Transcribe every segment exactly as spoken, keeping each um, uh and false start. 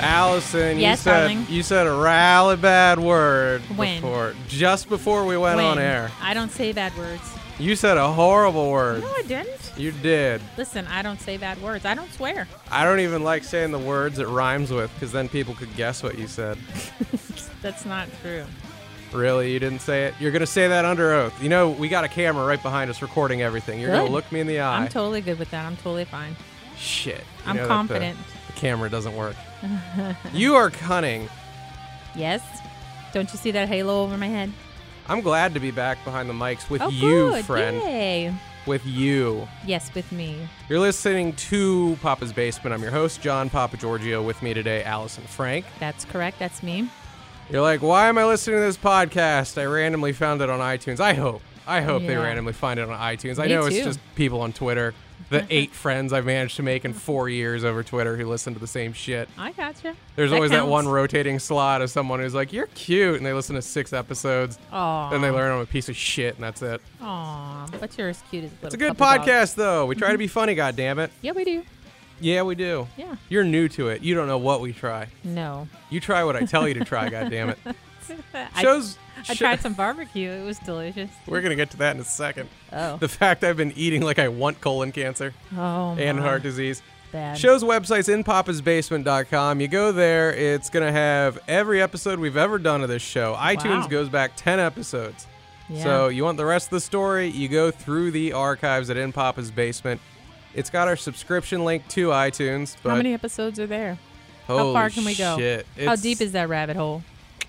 Allison, Yes, you said darling? you said a really bad word When? before, just before we went When? on air. I don't say bad words. You said a horrible word. No, I didn't. You did. Listen, I don't say bad words. I don't swear. I don't even like saying the words it rhymes with, because then people could guess what you said. That's not true. Really? You didn't say it? You're going to say that under oath. You know, we got a camera right behind us recording everything. You're going to Good. look me in the eye. I'm totally good with that. I'm totally fine. Shit. You I'm know that confident. The, the camera doesn't work. You are cunning. Yes? Don't you see that halo over my head? I'm glad to be back behind the mics with Oh, you, good. friend. Yay. With you. Yes, with me. You're listening to Papa's Basement. I'm your host, John Papa Giorgio. With me today, Allison Frank. That's correct. That's me. You're like, why am I listening to this podcast? I randomly found it on iTunes. I hope. I hope they Yeah. randomly find it on iTunes. I Me know it's too. just people on Twitter. The eight friends I've managed to make in four years over Twitter who listen to the same shit. I gotcha. There's That always that counts. one rotating slot of someone who's like, you're cute, and they listen to six episodes, Aw. then they learn I'm a piece of shit, and that's it. Aw, but you're as cute as a little It's a good couple dogs. podcast, though. We try to be funny, goddammit. Yeah, we do. Yeah, we do. Yeah. You're new to it. You don't know what we try. No. You try what I tell you to try, goddammit. I, Shows. I sh- tried some barbecue. It was delicious. We're going to get to that in a second. Oh. The fact I've been eating like I want colon cancer Oh, and my. heart disease. Bad. Show's website's in pappas basement dot com. You go there, it's going to have every episode we've ever done of this show. iTunes Wow. goes back ten episodes. Yeah. So you want the rest of the story, you go through the archives at In Papa's Basement. It's got our subscription link to iTunes. But How many episodes are there? How holy far can we go? shit. How It's- deep is that rabbit hole?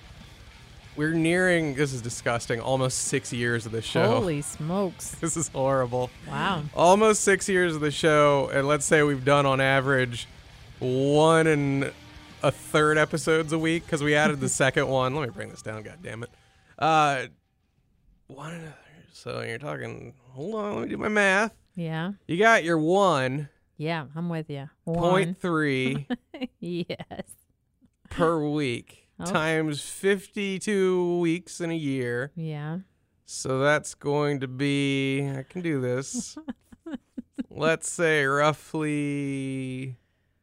We're nearing, this is disgusting, almost six years of the show. Holy smokes. This is horrible. Wow. Almost six years of the show, and let's say we've done on average one and a third episodes a week because we added the second one. Let me bring this down, God damn it. Uh, one and a third. So you're talking, hold on, let me do my math. Yeah. You got your one Yeah, I'm with you. One. point three Yes. per week Oh. times fifty-two weeks in a year. Yeah. So that's going to be, I can do this. Let's say roughly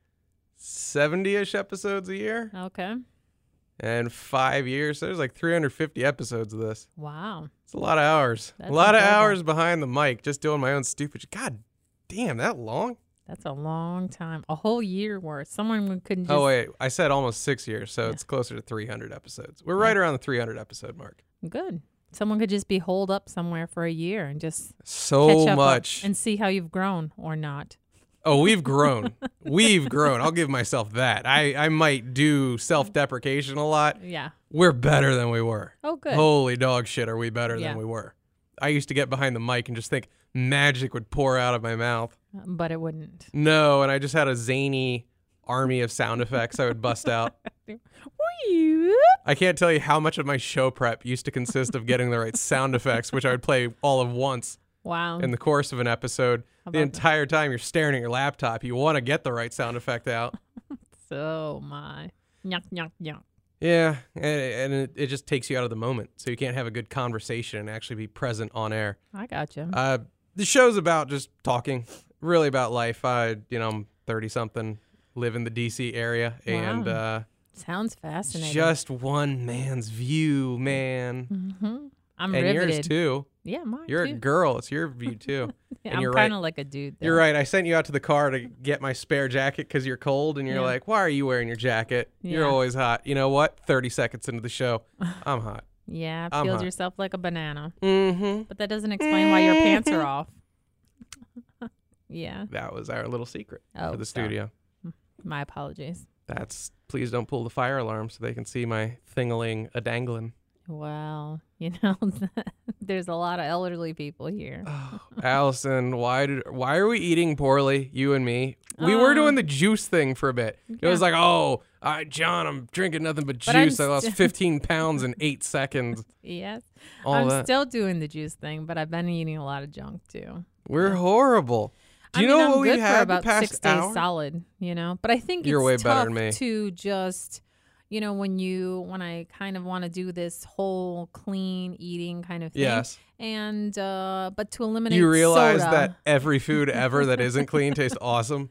seventy-ish episodes a year Okay. and five years. So there's like three hundred fifty episodes of this. Wow. It's a lot of hours. That's a lot of incredible. hours behind the mic just doing my own stupid shit. God damn, that long? That's a long time. A whole year worth. Someone couldn't just. Oh, wait. I said almost six years, so Yeah. it's closer to three hundred episodes. We're right Yeah. around the three hundred episode mark. Good. Someone could just be holed up somewhere for a year and just So catch up much. and see how you've grown or not. Oh, we've grown. We've grown. I'll give myself that. I, I might do self-deprecation a lot. Yeah. We're better than we were. Oh, good. Holy dog shit, are we better Yeah. than we were. I used to get behind the mic and just think magic would pour out of my mouth. But it wouldn't. No, and I just had a zany army of sound effects I would bust out. I can't tell you how much of my show prep used to consist of getting the right sound effects, which I would play all of once Wow. in the course of an episode. How The about that? entire time you're staring at your laptop, you want to get the right sound effect out. So my. Nyuk, nyuk, nyuk. Yeah, and, and it, it just takes you out of the moment, so you can't have a good conversation and actually be present on air. I got you. Uh, the show's about just talking, really about life. I, you know, I'm thirty-something, live in the D C area, and Wow. uh, Sounds fascinating. just one man's view, man. hmm I'm and riveted. yours too. Yeah, mine You're too. a girl. It's your view too. Yeah, and I'm you're kind right. of like a dude. Though. You're right. I sent you out to the car to get my spare jacket because you're cold, and you're Yeah. like, "Why are you wearing your jacket? You're Yeah. always hot." You know what? Thirty seconds into the show, I'm hot. Yeah, I'm peeled hot. yourself like a banana. Mm-hmm. But that doesn't explain why your pants are off. Yeah. That was our little secret Oh, for the sorry. studio. My apologies. That's please don't pull the fire alarm so they can see my thingaling a dangling. Well, you know, there's a lot of elderly people here. Oh, Allison, why did why are we eating poorly, you and me? We were Uh, doing the juice thing for a bit. It was yeah. like, oh, uh, John, I'm drinking nothing but But I'm juice. I lost st- fifteen pounds in eight seconds. Yes. All I'm that. still doing the juice thing, but I've been eating a lot of junk too. We're horrible. Do I you mean, know I'm what we good for had about the past six days hour? solid, you know. But I think You're it's way tough better than me. to just, you know, when you when I kind of want to do this whole clean eating kind of thing. Yes. And uh, but to eliminate You realize soda, that every food ever that isn't clean tastes awesome?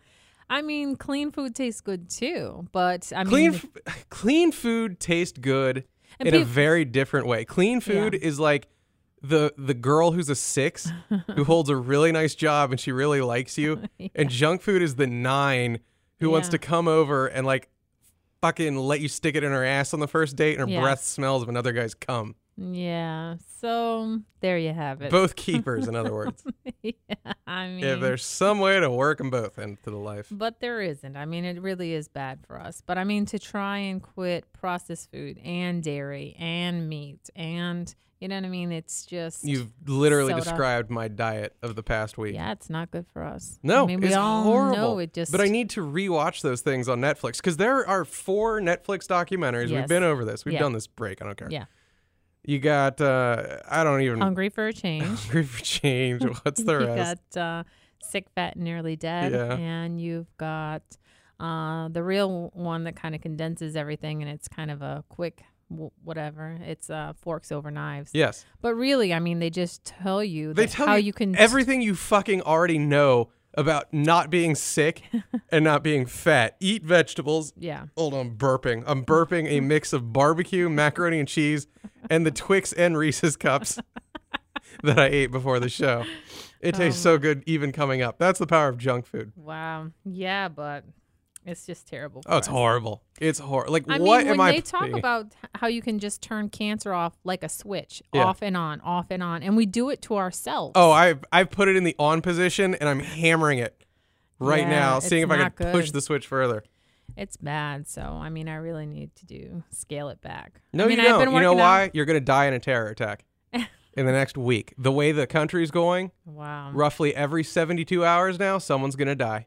I mean, clean food tastes good too, but I Clean, mean, f- clean food tastes good And in a peop- very different way. Clean food Yeah. is like the the girl who's a six who holds a really nice job and she really likes you, Yeah. and junk food is the nine who wants Yeah. to come over and like fucking let you stick it in her ass on the first date, and her Yes. breath smells of another guy's cum. yeah. So there you have it. Both keepers, in other words. yeah, I mean, If there's some way to work them both into the life. but there isn't. I mean, it really is bad for us. But I mean, to try and quit processed food and dairy and meat and, you know what I mean? It's just. You've literally soda. described my diet of the past week. Yeah, it's not good for us. No, I mean, we it's all horrible. know it just. But I need to rewatch those things on Netflix because there are four Netflix documentaries. We've Yes. been over this. We've Yeah. done this break. I don't care. Yeah. You got, uh, I don't even. Hungry for a change. Hungry for change. What's the you rest? got uh, Sick, Fat, and Nearly Dead. Yeah. And you've got uh, the real one that kind of condenses everything, and it's kind of a quick w- whatever. It's uh, Forks Over Knives. Yes. But really, I mean, they just tell you They that tell how you you can. everything you fucking already know about not being sick and not being fat. Eat vegetables. Yeah. Hold on, burping. I'm burping a mix of barbecue, macaroni and cheese, and the Twix and Reese's cups that I ate before the show. It tastes Um, so good even coming up. That's the power of junk food. Wow. Yeah, but it's just terrible. Oh, it's for us. horrible. It's horrible. Like, I what mean, am when I they talk paying- about h- how you can just turn cancer off like a switch, Yeah. off and on, off and on, and we do it to ourselves. Oh, I've I've put it in the on position and I'm hammering it right Yeah, now, it's seeing if I not can push good. the switch further. It's bad. So, I mean, I really need to do scale it back. No, I mean, you I've don't. been You know working why? out- You're gonna die in a terror attack in the next week. The way the country's going, Wow. roughly every seventy-two hours now, someone's gonna die.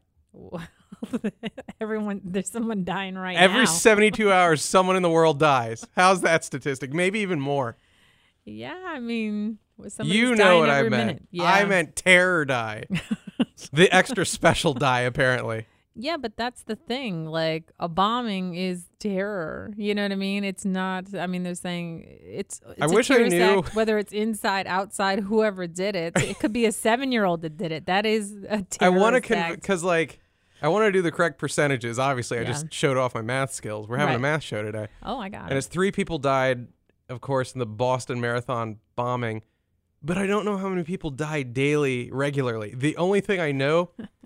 Everyone, there's someone dying right Every now. seventy-two hours, someone in the world dies. How's that statistic? Maybe even more. Yeah, I mean, somebody's You know dying what I every meant. minute. Yeah. I meant terror die. The extra special die, apparently. Yeah, but that's the thing. Like, a bombing is terror. You know what I mean? It's not. I mean, they're saying it's. it's I a wish I terrorist knew- act, whether it's inside, outside, whoever did it. It could be a seven-year-old that did it. That is a terrorist I want to, act. because like, I want to do the correct percentages. Obviously, I Yeah. just showed off my math skills. We're having a Right. math show today. Oh, I got And it. as three people died, of course, in the Boston Marathon bombing. But I don't know how many people die daily, regularly. The only thing I know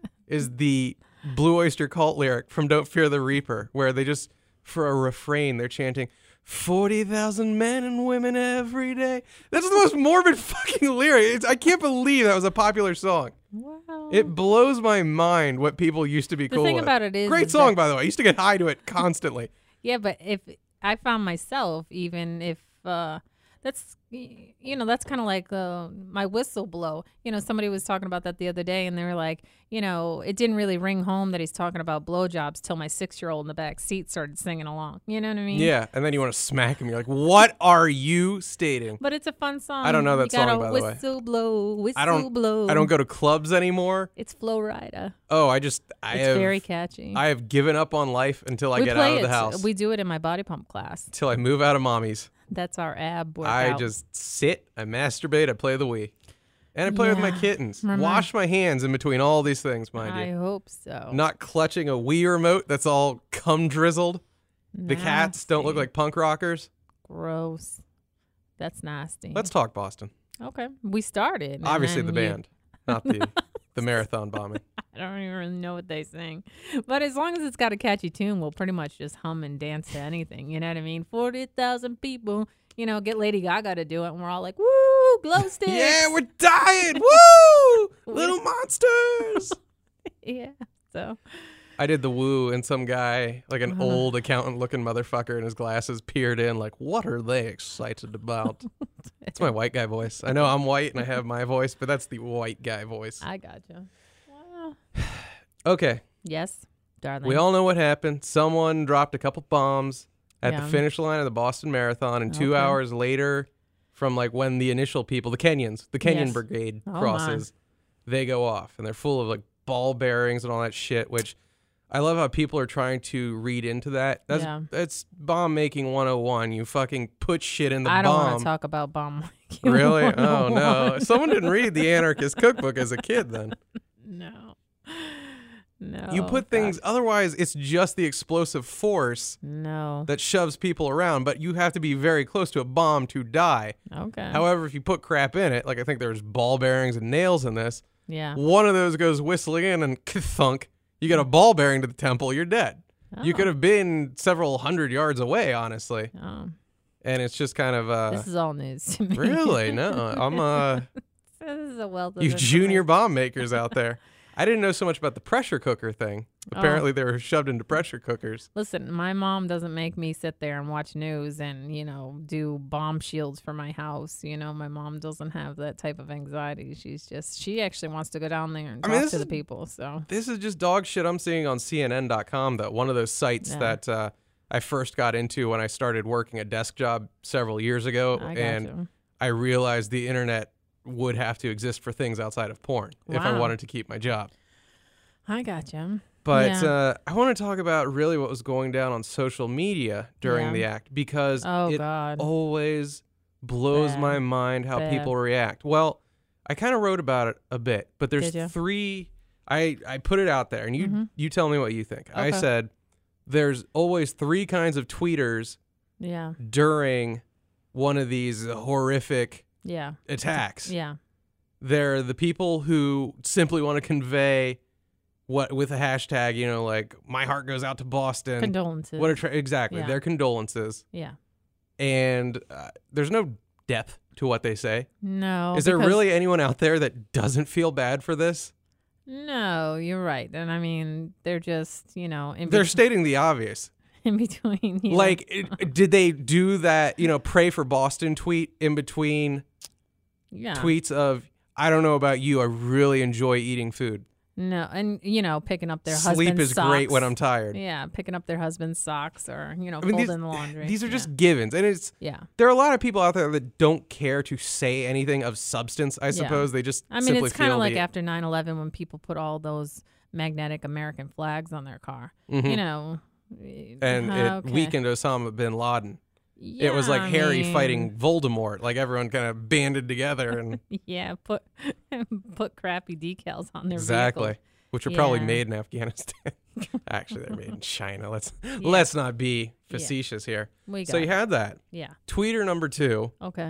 is the Blue Oyster Cult lyric from Don't Fear the Reaper, where they just, for a refrain, they're chanting, forty thousand men and women every day. That's the most morbid fucking lyric. It's, I can't believe that was a popular song. Wow. It blows my mind what people used to be The cool thing with. about it is- Great is song, that- by the way. I used to get high to it constantly. Yeah, but if I found myself, even if uh, that's, y- you know, that's kind of like uh, my whistle blow. You know, somebody was talking about that the other day, and they were like, you know, it didn't really ring home that he's talking about blowjobs till my six-year-old in the back seat started singing along. You know what I mean? Yeah, and then you want to smack him. You're like, what are you stating? But it's a fun song. I don't know that you gotta song, by the way. Whistle blow, whistle I don't. blow. I don't go to clubs anymore. It's Flow Rida. Oh, I just. I It's have. very catchy. I have given up on life until I we get play out of the it. house. We do it in my body pump class. Until I move out of mommy's. That's our ab workout. I just sit. I masturbate. I play the Wii, and I play with my Yeah. kittens. Remember- Wash my hands in between all these things, mind I you. hope so. Not clutching a Wii remote that's all cum drizzled. The cats don't look Nasty. like punk rockers. Gross. That's nasty. Let's talk Boston. okay. We started. and Obviously, the then you- band, not the the marathon bombing. I don't even really know what they sing. But as long as it's got a catchy tune, we'll pretty much just hum and dance to anything. You know what I mean? forty thousand people, you know, get Lady Gaga to do it. And we're all like, woo, glow sticks. Yeah, we're dying. Woo! Little monsters. Yeah. So, I did the woo, and some guy, like an Uh-huh. old accountant-looking motherfucker in his glasses, peered in like, what are they excited about? It's my white guy voice. I know I'm white and I have my voice, but that's the white guy voice. I gotcha. Wow. Okay, Yes, darling. we all know what happened. Someone dropped a couple bombs at Yeah. the finish line of the Boston Marathon, and two Okay. hours later, from like when the initial people, the Kenyans, the Kenyan Yes. Brigade Oh, my. crosses, they go off, and they're full of like ball bearings and all that shit, which I love how people are trying to read into that. That's Yeah. that's bomb making one oh one. You fucking put shit in the I don't want bomb. to talk about bomb making. Really? Oh no. one oh one. Someone didn't read the Anarchist Cookbook as a kid then. No. No. You put things, God. otherwise it's just the explosive force No. that shoves people around, but you have to be very close to a bomb to die. Okay. However, if you put crap in it, like I think there's ball bearings and nails in this, Yeah. one of those goes whistling in and thunk. You get a ball bearing to the temple, you're dead. You Oh. could have been several hundred yards away, honestly. Oh. And it's just kind of, uh, This is all news to me. really? No, I'm, uh, This is a wealth of you junior information. bomb makers out there. I didn't know so much about the pressure cooker thing. Oh. Apparently they were shoved into pressure cookers. Listen, my mom doesn't make me sit there and watch news and, you know, do bomb shields for my house. You know, my mom doesn't have that type of anxiety. She's just, she actually wants to go down there and I talk mean, this to is- the people. So, This is just dog shit I'm seeing on C N N dot com, though. One of those sites Yeah. that uh, I first got into when I started working a desk job several years ago. I got and you. I realized the internet would have to exist for things outside of porn if I Wow. wanted to keep my job. I got you. But Yeah. uh, I want to talk about really what was going down on social media during Yeah. the act, because Oh, it God. always blows Bad. my mind how Bad. people react. Well, I kind of wrote about it a bit, but there's Did ya? three. I, I put it out there, and you Mhm. you tell me what you think. I Okay. said there's always three kinds of tweeters Yeah. during one of these horrific Yeah. attacks. Yeah. They're the people who simply want to convey what with a hashtag, you know, like my heart goes out to Boston. Condolences. What a tra- exactly Yeah. their condolences, yeah. and uh, there's no depth to what they say. No. Is there because- really anyone out there that doesn't feel bad for this? No, you're right. And I mean, they're just, you know, in, They're bet- stating the obvious. in between. You know. Like, it, did they do that? You know, pray for Boston tweet in between yeah. tweets of I don't know about you, I really enjoy eating food. No, and you know, picking up their Sleep husband's is socks. great when I'm tired. Yeah, picking up their husband's socks or you know, I mean, folding these, the laundry. these are Yeah. just givens, and it's yeah. there are a lot of people out there that don't care to say anything of substance. I suppose they just I mean, simply it's kind feel of like the, after nine eleven when people put all those magnetic American flags on their car. Mhm. You know, and uh, it okay. weakened Osama bin Laden. Yeah, It was like I Harry mean, fighting Voldemort, like everyone kind of banded together and Yeah, put put crappy decals on their exactly, vehicles. which were probably Yeah. made in Afghanistan. Actually, they're made in China. Let's let's not be facetious here. We got So you it. had that yeah. tweeter number two. Okay.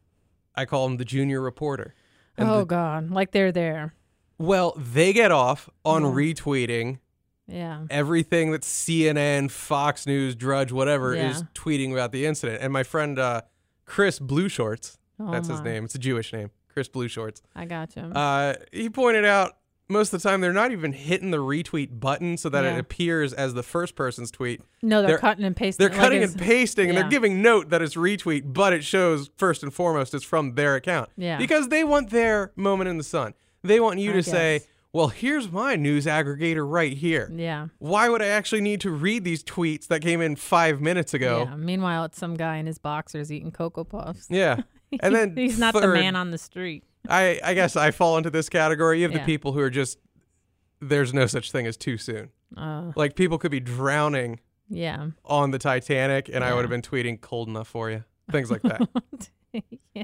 I call him the junior reporter. And Oh the- God, like they're there. well, they get off on Yeah. retweeting Yeah. everything that C N N, Fox News, Drudge, whatever Yeah. is tweeting about the incident. And my friend uh, Chris Blue Shorts, Oh, that's his my. name. It's a Jewish name, Chris Blue Shorts. I got you. Uh, he pointed out most of the time they're not even hitting the retweet button so that it Yeah. appears as the first person's tweet. no, they're, they're- cutting and pasting. They're it like cutting it's- and pasting, and yeah. they're giving note that it's retweet, but it shows first and foremost it's from their account. Yeah. Because they want their moment in the sun. They want you I to say, guess. well, here's my news aggregator right here. Yeah. Why would I actually need to read these tweets that came in five minutes ago? Yeah. Meanwhile, it's some guy in his boxers eating Cocoa Puffs. Yeah. And then He's not the third, man on the street. I, I guess I fall into this category. You have Yeah. the people who are just, there's no such thing as too soon. Uh, Like people could be drowning yeah. on the Titanic and I Yeah. would have been tweeting cold enough for you. Things like that. yeah.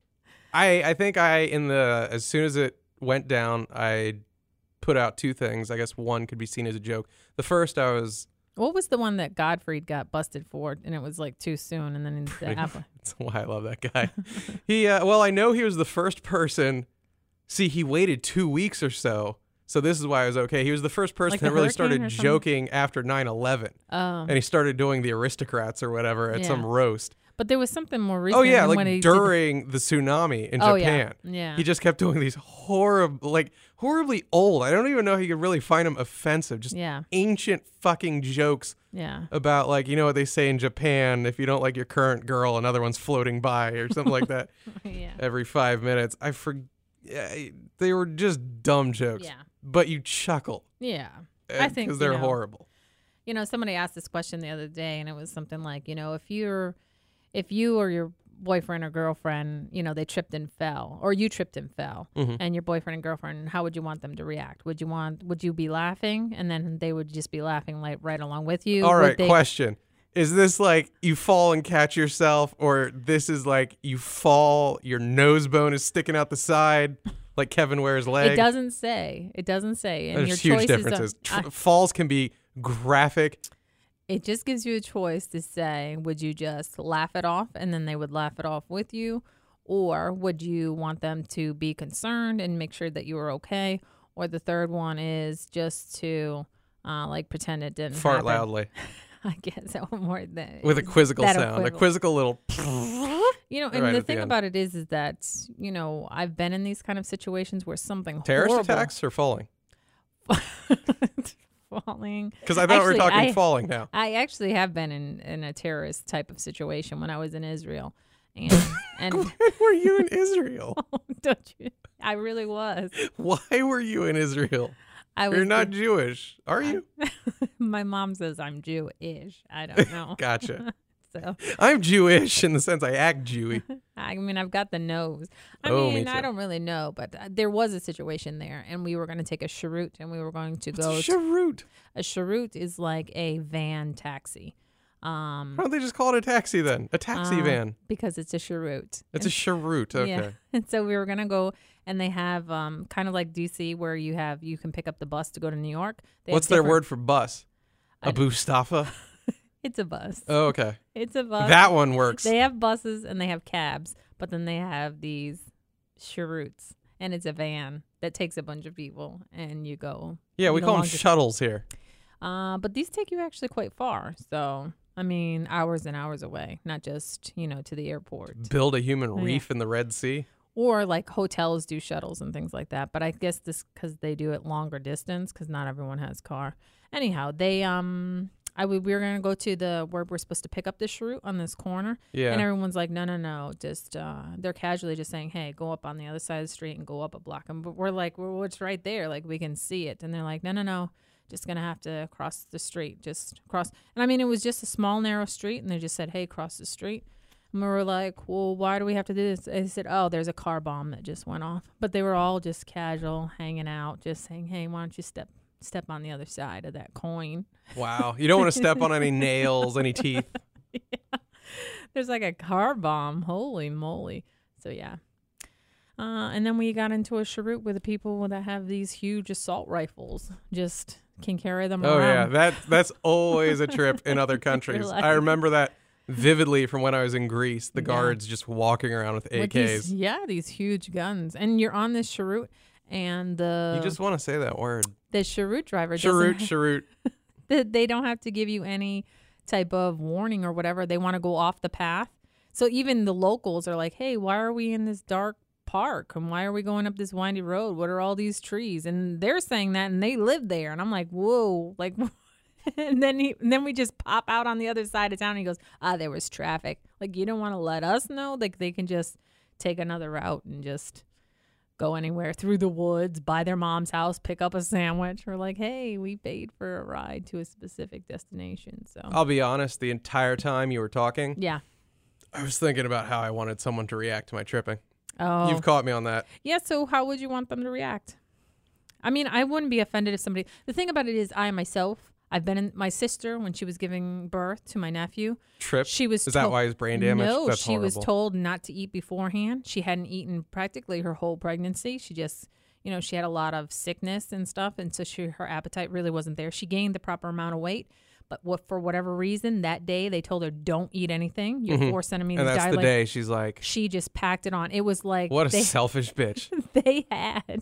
I, I think I, in the, as soon as it went down, I put out two things. I guess one could be seen as a joke. The first, I was, What was the one that Godfried got busted for? And it was like too soon. And then the Pretty apple. that's why I love that guy. he, uh, well, I know he was the first person. See, he waited two weeks or so. So this is why I was okay. He was the first person Like that the really hurricane started or something? joking after nine eleven. Oh. And he started doing the aristocrats or whatever at Yeah. some roast. But there was something more recent. Oh, yeah, when like he did- during the tsunami in Oh, Japan. yeah. Yeah. He just kept doing these horrible, like horribly old. I don't even know if you could really find them offensive. Just Yeah. ancient fucking jokes Yeah. about, like, you know what they say in Japan, if you don't like your current girl, another one's floating by or something like that Yeah. every five minutes. I forget. They were just dumb jokes. Yeah. But you chuckle. Yeah. I think, Because you they're know, horrible. You know, somebody asked this question the other day, and it was something like, you know, if you're, if you or your boyfriend or girlfriend, you know, they tripped and fell, or you tripped and fell, Mhm. and your boyfriend and girlfriend, how would you want them to react? Would you want, would you be laughing, and then they would just be laughing like right along with you? All Would right, they- question. Is this like you fall and catch yourself, or this is like you fall, your nose bone is sticking out the side? like Kevin wears leg. It doesn't say. It doesn't say. And There's your huge choices differences. Are, Tr- falls can be graphic. It just gives you a choice to say, would you just laugh it off and then they would laugh it off with you? Or would you want them to be concerned and make sure that you were okay? Or the third one is just to uh, like pretend it didn't Fart happen. loudly. I guess that one more than With a quizzical that sound. A equivalent. quizzical little. You know, and right the at the thing end. about it is, is that, you know, I've been in these kind of situations where something Terrorist horrible attacks or falling? falling. Because I thought we Actually, were talking I- falling now. I actually have been in, in a terrorist type of situation when I was in Israel. And, and When were you in Israel? don't you? I really was. Why were you in Israel? I was You're not the- Jewish, are you? my mom says I'm Jewish. I don't know. Gotcha. So, I'm Jewish in the sense I act Jewy. I mean, I've got the nose. I Oh, me mean, I too. don't really know, but uh, there was a situation there, and we were going to take a cheroot, and we were going to go. It's to, cheroot. a cheroot is like a van taxi, um, Why don't they just call it a taxi then? A taxi uh, van. because it's a cheroot. It's a cheroot. Okay. Yeah. And so we were gonna go, and they have um, kind of like D C, where you have you can pick up the bus to go to New York. They have What's their different- word for bus? I A don't- Bustafa? It's a bus. Oh, okay. It's a bus. That one works. They have buses and they have cabs, but then they have these cheroots, and it's a van that takes a bunch of people, and you go. yeah, we you know, call them long dis- shuttles here. Uh, but these take you actually quite far. So I mean, hours and hours away, not just you know to the airport. Build a human Oh, yeah. reef in the Red Sea. Or like hotels do shuttles and things like that. But I guess this because they do it longer distance because not everyone has car. Anyhow, they um, I we, we were gonna go to the where we're supposed to pick up the cheroot on this corner, Yeah. and everyone's like, no, no, no, just uh, they're casually just saying, hey, go up on the other side of the street and go up a block. And but we're like, well, it's right there, like we can see it. And they're like, no, no, no, just gonna have to cross the street, just cross. And I mean, it was just a small narrow street, and they just said, hey, cross the street. And we were like, well, why do we have to do this? They said, oh, there's a car bomb that just went off. But they were all just casual, hanging out, just saying, hey, why don't you step step on the other side of that coin? Wow. You don't want to step on any nails, any teeth. Yeah. There's like a car bomb. Holy moly. So, yeah. Uh, and then we got into a cheroot with the people that have these huge assault rifles. Just can carry them Oh, yeah. around. That That's always a trip in other countries. like- I remember that vividly from when I was in Greece. The Yeah. guards just walking around with With A Ks. these, yeah, these huge guns. And you're on this cheroot, and the You just want to say that word. the cheroot driver Cheroot, doesn't cheroot. that they don't have to give you any type of warning or whatever. They want to go off the path. So even the locals are like, hey, why are we in this dark park? And why are we going up this windy road? What are all these trees? And they're saying that, and they live there. And I'm like, whoa, like, and then he, and then we just pop out on the other side of town, and he goes, ah, there was traffic. Like, you don't want to let us know? Like, they can just take another route and just go anywhere through the woods, buy their mom's house, pick up a sandwich. We're like, hey, we paid for a ride to a specific destination. So, I'll be honest, the entire time you were talking, yeah. I was thinking about how I wanted someone to react to my tripping. Oh, You've caught me on that. yeah. So, how would you want them to react? I mean, I wouldn't be offended if somebody. The thing about it is, I myself, I've been in my sister when she was giving birth to my nephew. Trip? She was Is that told- why he's brain damaged? No, That's she was horrible. told not to eat beforehand. She hadn't eaten practically her whole pregnancy. She just, you know, she had a lot of sickness and stuff, and so she her appetite really wasn't there. She gained the proper amount of weight, but what for whatever reason that day they told her don't eat anything. You're Mhm. four centimeters And that's the dilate. day she's like, She just packed it on. It was like what a they, selfish bitch. they had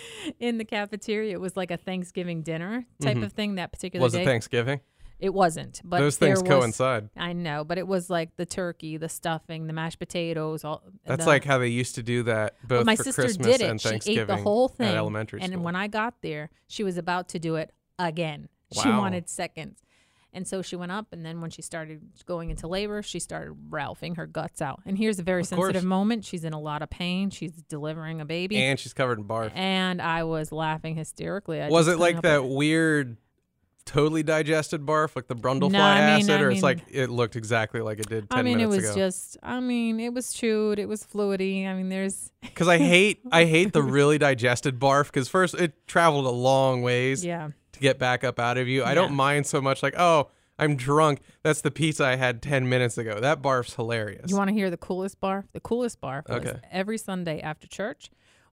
in the cafeteria. It was like a Thanksgiving dinner type Mhm. of thing that particular Was day. it Thanksgiving? It wasn't, but Those there things was, coincide. I know, but it was like the turkey, the stuffing, the mashed potatoes. All That's the, like how they used to do that both But my for sister Christmas did it. and She Thanksgiving ate the whole thing at elementary and school. when I got there, she was about to do it again. She Wow. wanted seconds. And so she went up, and then when she started going into labor, she started ralphing her guts out. And here's a very Of sensitive course. moment. She's in a lot of pain. She's delivering a baby. and she's covered in barf. And I was laughing hysterically. I Was just it like couldn't help that weird, totally digested barf, like the Brundlefly No, I mean- acid, I or mean- it's like it looked exactly like it did ten I mean, it minutes was ago? just, I mean, it was chewed. It was fluidy. I mean, there's, Because I hate, I hate the really digested barf. Because first, it traveled a long ways yeah. to get back up out of you. I Yeah. don't mind so much. Like, oh, I'm drunk. That's the pizza I had ten minutes ago. That barf's hilarious. You want to hear the coolest barf? The coolest barf was Okay. every Sunday after church,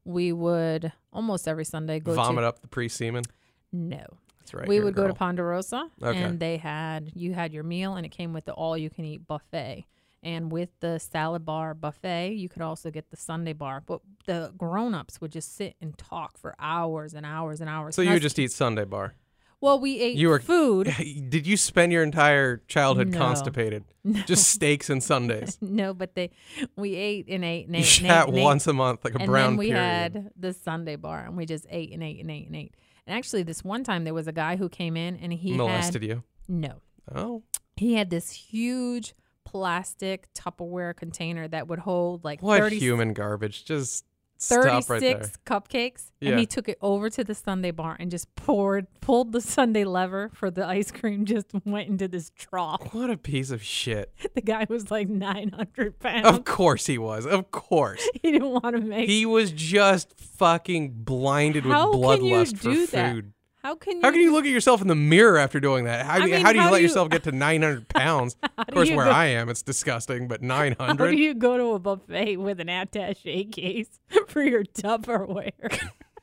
we would almost every Sunday go Vomit to up the pre-semen. no. That's right. We you're a would go to girl. Ponderosa, Okay. and they had you had your meal, and it came with the all-you-can-eat buffet. And with the salad bar buffet, you could also get the Sunday bar. But the grown-ups would just sit and talk for hours and hours and hours. So And you would that's- just eat Sunday bar. well, we ate You were- food. Did you spend your entire childhood No. constipated? Just steaks and Sundays. No, but they we ate and ate and You ate and shat ate and ate. once a month like a And brown then we period. had the Sunday bar, and we just ate and ate and ate and ate. And actually, this one time there was a guy who came in, and he Molested had you. no, Oh. he had this huge plastic Tupperware container that would hold like What thirty, human garbage? Just stop right there. thirty-six cupcakes, Yeah. and he took it over to the Sunday bar and just poured, pulled the Sunday lever for the ice cream, just went into this trough. What a piece of shit. The guy was like nine hundred pounds. Of course he was. Of course. He didn't want to make. He was just fucking blinded How with can you bloodlust for do that? food. How can you? How can you look at yourself in the mirror after doing that? How, I do you- mean, how do you how let do you- yourself get to nine hundred pounds? How Of do course, you where go- I am, it's disgusting, but nine How hundred? do you go to a buffet with an attaché case for your Tupperware?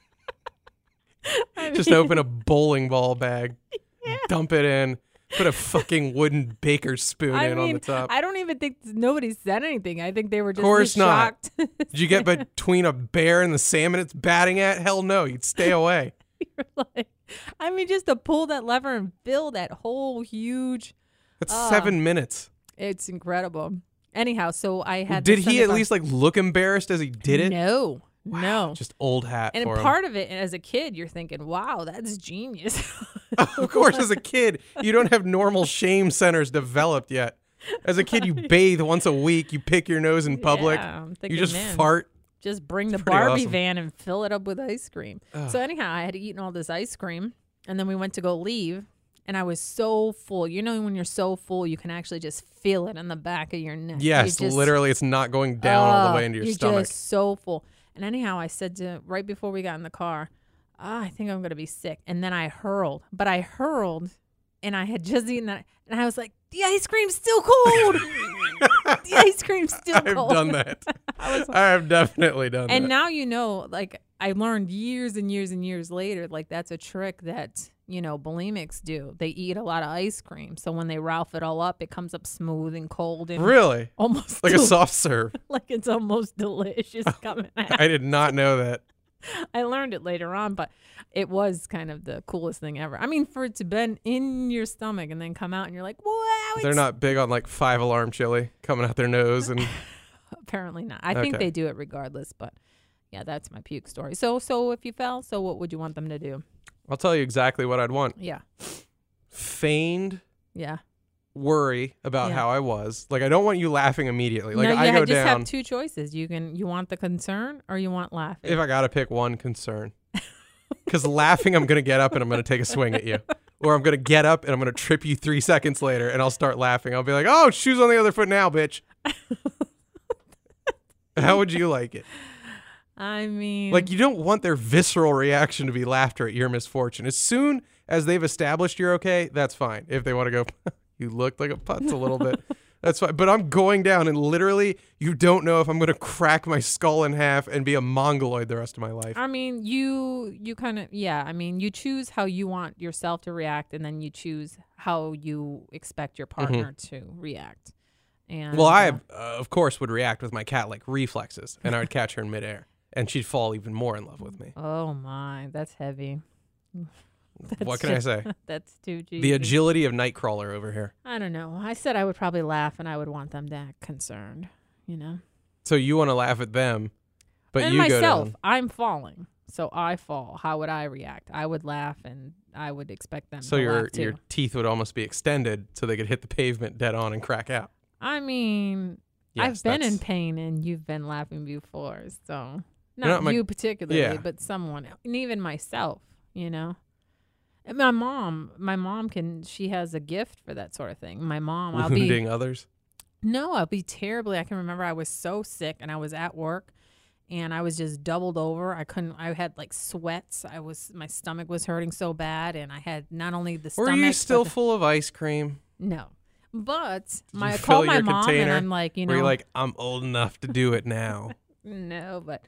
I Just mean, open a bowling ball bag, dump it in, put a fucking wooden baker's spoon I in on mean, the top. I don't even think nobody said anything. I think they were just Course not. shocked. Did you get between a bear and the salmon it's batting at? Hell no, you'd stay away. You're like, I mean, just to pull that lever and fill that whole huge. That's Ah. seven minutes. It's incredible. Anyhow, so I had. Did the he Sunday at bar- least like look embarrassed as he did it? No, no. Just old hat And for him. part of it, as a kid, you're thinking, "Wow, that's genius." Of course, as a kid, you don't have normal shame centers developed yet. As a kid, you bathe once a week. You pick your nose in public. Yeah, I'm you thinking, just man, fart. Just bring the pretty Barbie awesome. van and fill it up with ice cream. Ugh. So anyhow, I had eaten all this ice cream, and then we went to go leave, and I was so full. You know, when you're so full, you can actually just feel it in the back of your neck. You Yes, just- literally, it's not going down all the Oh, way into your you're stomach. just so full. And anyhow, I said to right before we got in the car, ah, I think I'm gonna be sick. And then I hurled, but I hurled, and I had just eaten that, and I was like, the ice cream's still cold. The ice cream's still I've cold. done that. I was I have definitely done And that. now you know, like I learned years and years and years later, like that's a trick that, you know, bulimics do. They eat a lot of ice cream. So when they ralph it all up, it comes up smooth and cold and Really? almost Like a del- soft serve. like it's almost delicious coming out. I did not know that. I learned it later on, but it was kind of the coolest thing ever. I mean, for it to been in your stomach and then come out and you're like, wow, They're it's not big on like five alarm chili coming out their nose and apparently not. I think Okay. they do it regardless, but yeah, that's my puke story. So so if you fell, so what would you want them to do? I'll tell you exactly what I'd want. Yeah. Feigned Yeah. worry about Yeah. how I was. Like I don't want you laughing immediately. Like no, I you go ha- just down have two choices. You can you want the concern or you want laughing. if I got to pick one concern. Cuz laughing I'm going to get up and I'm going to take a swing at you. Or I'm going to get up and I'm going to trip you three seconds later and I'll start laughing. I'll be like, "Oh, shoes on the other foot now, bitch." How would you like it? I mean, Like, you don't want their visceral reaction to be laughter at your misfortune. As soon as they've established you're okay, that's fine. If they want to go, you looked like a putz a little bit, that's fine. But I'm going down and literally, you don't know if I'm going to crack my skull in half and be a mongoloid the rest of my life. I mean, you you kind of yeah. I mean, you choose how you want yourself to react, and then you choose how you expect your partner to react. And Mm-hmm. Well, I, uh, uh, of course, would react with my cat-like reflexes, and I would catch her in midair, and she'd fall even more in love with me. oh my, that's heavy. That's What can I just- say? That's too juicy. The agility of Nightcrawler over here. I don't know. I said I would probably laugh, and I would want them to act concerned. You know. So you want to laugh at them, but and you go myself, down. I'm falling, so I fall. How would I react? I would laugh, and I would expect them So to your laugh too. your teeth would almost be extended so they could hit the pavement dead on and crack out. I mean, Yes, I've been in that's- pain, and you've been laughing before, so not, not my- you particularly, Yeah. but someone, else. And even myself. You know, and my mom, my mom can. She has a gift for that sort of thing. My mom, I'll be wounding others. No, I'll be terribly. I can remember I was so sick and I was at work and I was just doubled over. I couldn't, I had like sweats. I was, my stomach was hurting so bad. And I had not only the Were stomach. you but still the- full of ice cream? no. But you my, I fill called my your mom container? and I'm like, you know. Were you like, I'm old enough to do it now? no, but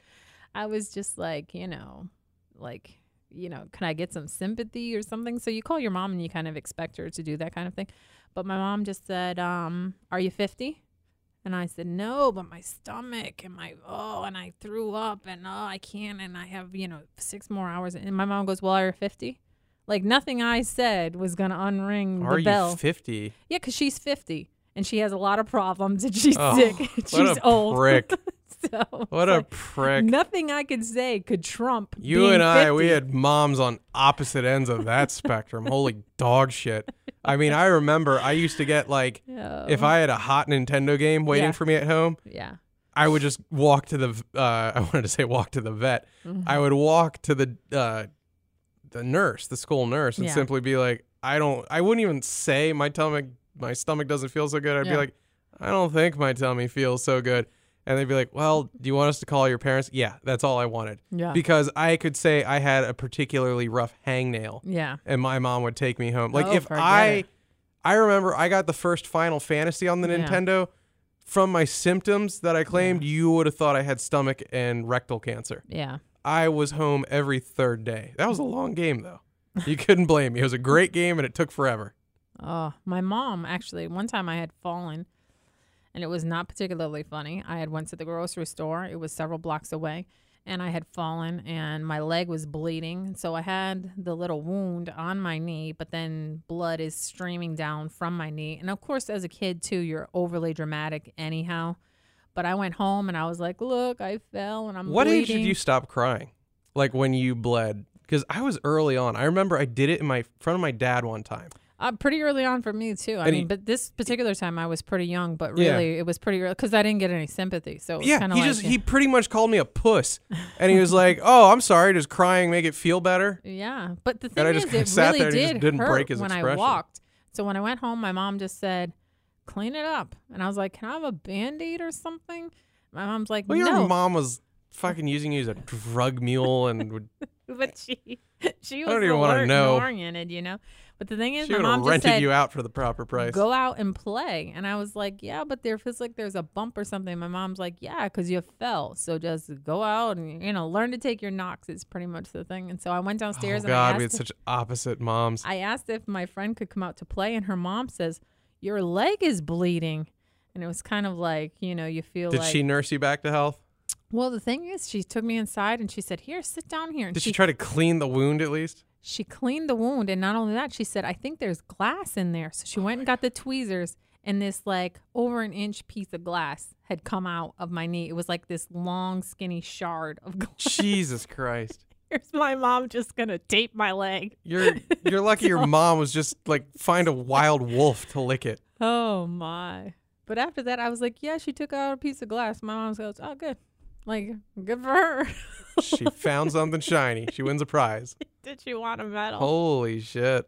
I was just like, you know, like, you know, can I get some sympathy or something? So you call your mom and you kind of expect her to do that kind of thing. But my mom just said, um, are you fifty? And I said, no, but my stomach and my, oh, and I threw up and, oh, I can't. And I have, you know, six more hours. And my mom goes, well, are you fifty? Like nothing I said was going to unring Are the bell. you fifty? Yeah, because she's fifty and she has a lot of problems and she's Oh, sick. what she's a old. prick. So What it's a like, prick. nothing I could say could trump You being and I, fifty. we had moms on opposite ends of that spectrum. Holy dog shit. I mean, I remember I used to get like, Oh. if I had a hot Nintendo game waiting Yeah. for me at home, Yeah. I would just walk to the, uh, I wanted to say walk to the vet. Mhm. I would walk to the, uh, the nurse, the school nurse, and Yeah. simply be like, I don't, I wouldn't even say my stomach, my stomach doesn't feel so good. I'd Yeah. be like, I don't think my tummy feels so good. And they'd be like, well, do you want us to call your parents? Yeah, that's all I wanted. Yeah. Because I could say I had a particularly rough hangnail Yeah. and my mom would take me home. Like Oh, if forget I, it. I remember I got the first Final Fantasy on the Yeah. Nintendo. From my symptoms that I claimed, you would have thought I had stomach and rectal cancer. Yeah. I was home every third day. That was a long game though. You couldn't blame me. It was a great game and it took forever. Oh, my mom actually, one time I had fallen and it was not particularly funny. I had went to the grocery store. It was several blocks away and I had fallen and my leg was bleeding. So I had the little wound on my knee, but then blood is streaming down from my knee. And of course, as a kid too, you're overly dramatic anyhow. But I went home and I was like, look, I fell and I'm What bleeding. age did you stop crying? Like when you bled? Because I was early on. I remember I did it in my front of my dad one time. Uh, pretty early on for me too. I And mean, he- but this particular time I was pretty young, but Yeah. really it was pretty early because I didn't get any sympathy. So it was Yeah, kind of he like, just he pretty much called me a puss, and he was like, "Oh, I'm sorry. Does crying make it feel better?" yeah. But the And thing I is, just it sat really there and he did just didn't hurt break his when I expression. walked. So when I went home, my mom just said, "Clean it up," and I was like, "Can I have a Band-Aid or something?" My mom's like, Well, your "No," mom was fucking using you as a drug mule, and would, but she she I was don't even wanna alert and know. oriented, you know. But the thing is, she my would mom have just rented said, you out for the proper price. go out and play. And I was like, yeah, but there feels like there's a bump or something. My mom's like, yeah, because you fell. So just go out and, you know, learn to take your knocks is pretty much the thing. And so I went downstairs oh and God, I we asked, had such opposite moms. I asked if my friend could come out to play. And her mom says, your leg is bleeding. And it was kind of like, you know, you feel Did like. she nurse you back to health? Well, the thing is, she took me inside and she said, here, sit down here. And Did she try to clean the wound at least? She cleaned the wound, and not only that, she said, I think there's glass in there. So she went and got the tweezers, and this like over an inch piece of glass had come out of my knee. It was like this long, skinny shard of glass. Jesus Christ. Here's my mom just gonna tape my leg. You're you're lucky your mom was just like find a wild wolf to lick it. Oh my. But after that, I was like, yeah, she took out a piece of glass. My mom goes, oh, good. Like, good for her. She found something shiny. She wins a prize. Did she want a medal? Holy shit.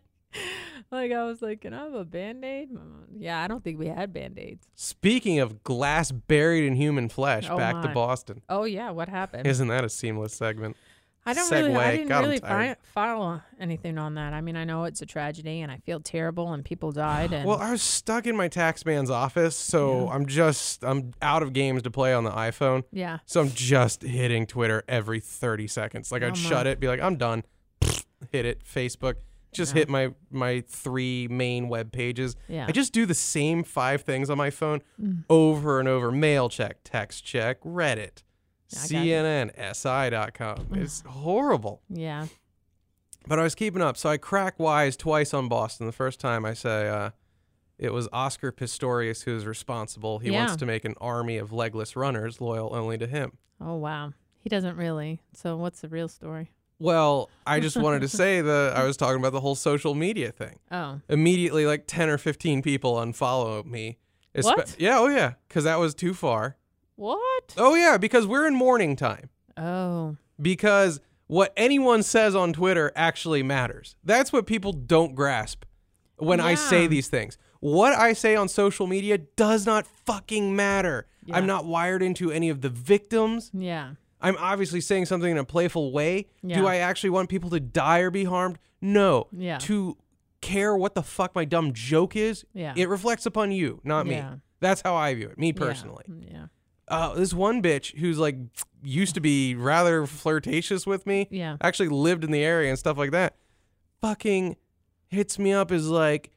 Like, I was like, can I have a Band-Aid? My mom- Yeah, I don't think we had Band-Aids. Speaking of glass buried in human flesh, Oh back to my. Boston. Oh, yeah, what happened? Isn't that a seamless segment? I don't really, I Segue. didn't God, I'm really tired. fi- follow anything on that. I mean, I know it's a tragedy, and I feel terrible, and people died. And Well, I was stuck in my tax man's office, so Yeah. I'm just I'm out of games to play on the iPhone. yeah, So I'm just hitting Twitter every thirty seconds. Like I'd Oh, shut my. it, be like, I'm done. Hit it. Facebook. Just Yeah. hit my my three main web pages. yeah, I just do the same five things on my phone Mm. over and over. Mail check, text check, Reddit, I got C N N, S I dot com. It's horrible. yeah, But I was keeping up. So I crack wise twice on Boston. The first time I say uh, it was Oscar Pistorius who is responsible. He Yeah. wants to make an army of legless runners loyal only to him. Oh wow, he doesn't really. So what's the real story? Well, I just wanted to say that I was talking about the whole social media thing. Oh, Immediately, like ten or fifteen people unfollow me. Espe- What? Yeah, oh yeah, because that was too far. what? Oh yeah, because we're in mourning time. Oh, Because what anyone says on Twitter actually matters. That's what people don't grasp when I say Yeah. these things. What I say on social media does not fucking matter. Yeah. I'm not wired into any of the victims. yeah, I'm obviously saying something in a playful way. Yeah. Do I actually want people to die or be harmed? No. Yeah. To care what the fuck my dumb joke is, Yeah. it reflects upon you, not me. Yeah. That's how I view it, me Yeah. personally. Yeah. Uh, this one bitch who's like used to be rather flirtatious with me. Yeah. Actually lived in the area and stuff like that. Fucking hits me up is like,